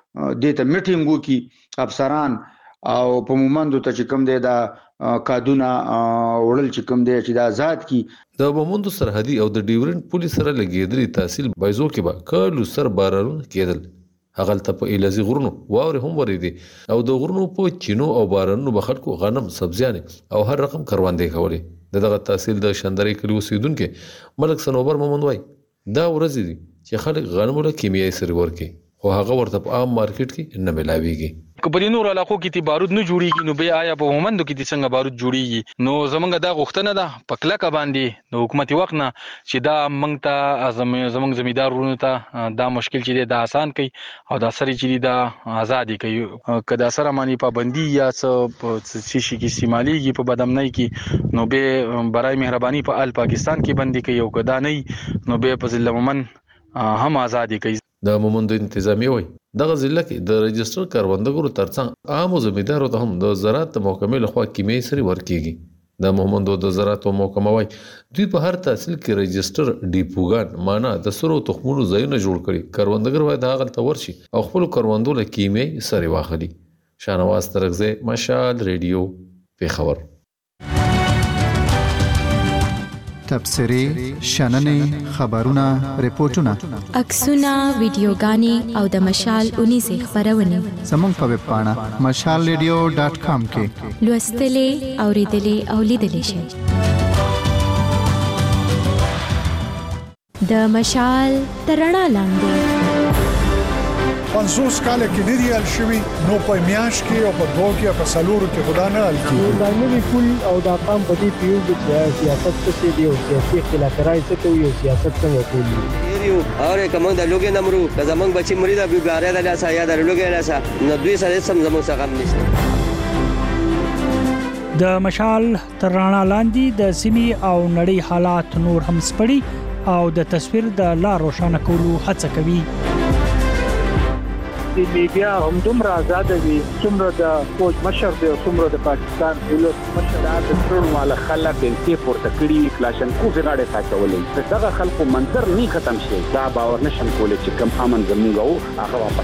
دې ته میټینګ وکړي افسران او په مومندو ته چې کوم دی دا کادونه وړل چې کوم دی چې د آزاد کی د مومندو سرحدي او د ډیورنټ پولیس سره لګیدلي تحصیل بایزو کې به کالو سر بارون کېدل. هغه ته په الازي غرونو واوري هم ورېدي او د غرونو په چینو او بارانونو به خلکو غنم سبزیان او هر رقم کروندې کولې. دغه تحصیل د شندري کلی اوسیدونکو ملک سنوبر مومند وای دا ورځ دي چې خلک غنم له کیمیاوي سره ورکي خو هغه ورته په عام مارکیټ کې نه ملاويږي. که په نور علاقو کې تی بارود نه جوړیږي نو بیا آیا په مومندو کې څنګه بارود جوړیږي؟ نو زمونږ دا غوښتنه ده په کلکه باندې د حکومتي وخت نه چې دا موږ ته زمونږ زمیدارونو ته دا مشکل چې دا آسان کوي او دا سره چې دا آزادي کوي. کدا سره مانی پابندي یا څه شي کې استعماليږي په بدامنۍ کې نو به برای مهرباني په ال پاکستان کې بندي کوي او کدا نه نو به په ضلع مومن هم آزادي کوي. د مومندو انتظامیه وای دغه ضلع کې د رجستر کاروندګرو ترڅنګ عام زمیدارو ته هم د زراعت محکمې لخوا کیمیاوي سره ورکیږي. د مومندو د زراعت محکمه وای دوی په هر تحصیل کې رجستر ډیپوګان معنا د سرو تخمونو ځایونه جوړ کړي. کاروندګر وای د هغه ته ورشي او خپل کاروندو له کیمیاوي سره واخلي. شانواز ترغزه مشال ریډیو پیښور. تبصرې شننې خبرونه ریپورتونه عکسونه ویډیوګانې او د مشال 19 خبرونه زموږ په ویب پاڼه mashalradio.com کې لوستلې اوریدلې او لیدلې شئ د مشال ترڼا لاندې 50 کال کې د ریال شوی نو په میاش کې او په دوه کې په سالورو کې خدا نه حل کیږي دا نوی پول او دا قام په دې پیو د سیاست څخه دی او سیاسي اختلافات څخه یو سیاست څنګه کوي یو اور کوم د لوګي نمرو د زمنګ بچي مرید ابي ګاره د لاسه یا د لوګي لاسه نو دوی سره سم زموږ څخه هم نشته د مشال ترڼا لاندې د سیمې او نړۍ حالات نور هم سپړي او د تصویر د لا روښانه کولو هڅه کوي د میډیا هم دومره آزاد وي څومره د فوج مشر دی څومره د پاکستان ولس مشر د ټول مال خلک بنتي پورته کړي کلاشنکو غاړه ساتولې دغه خلکو منظر نه ختم شي دا باور نشم کولای چې کم امن زموږ او هغه واپس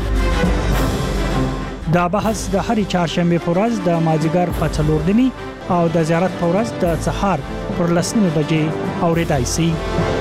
دا بحث د هرې چهارشنبه په ورځ د مازیګر په 4 او د زیارت په ورځ د سهار پر 10 بجې اورېدای شي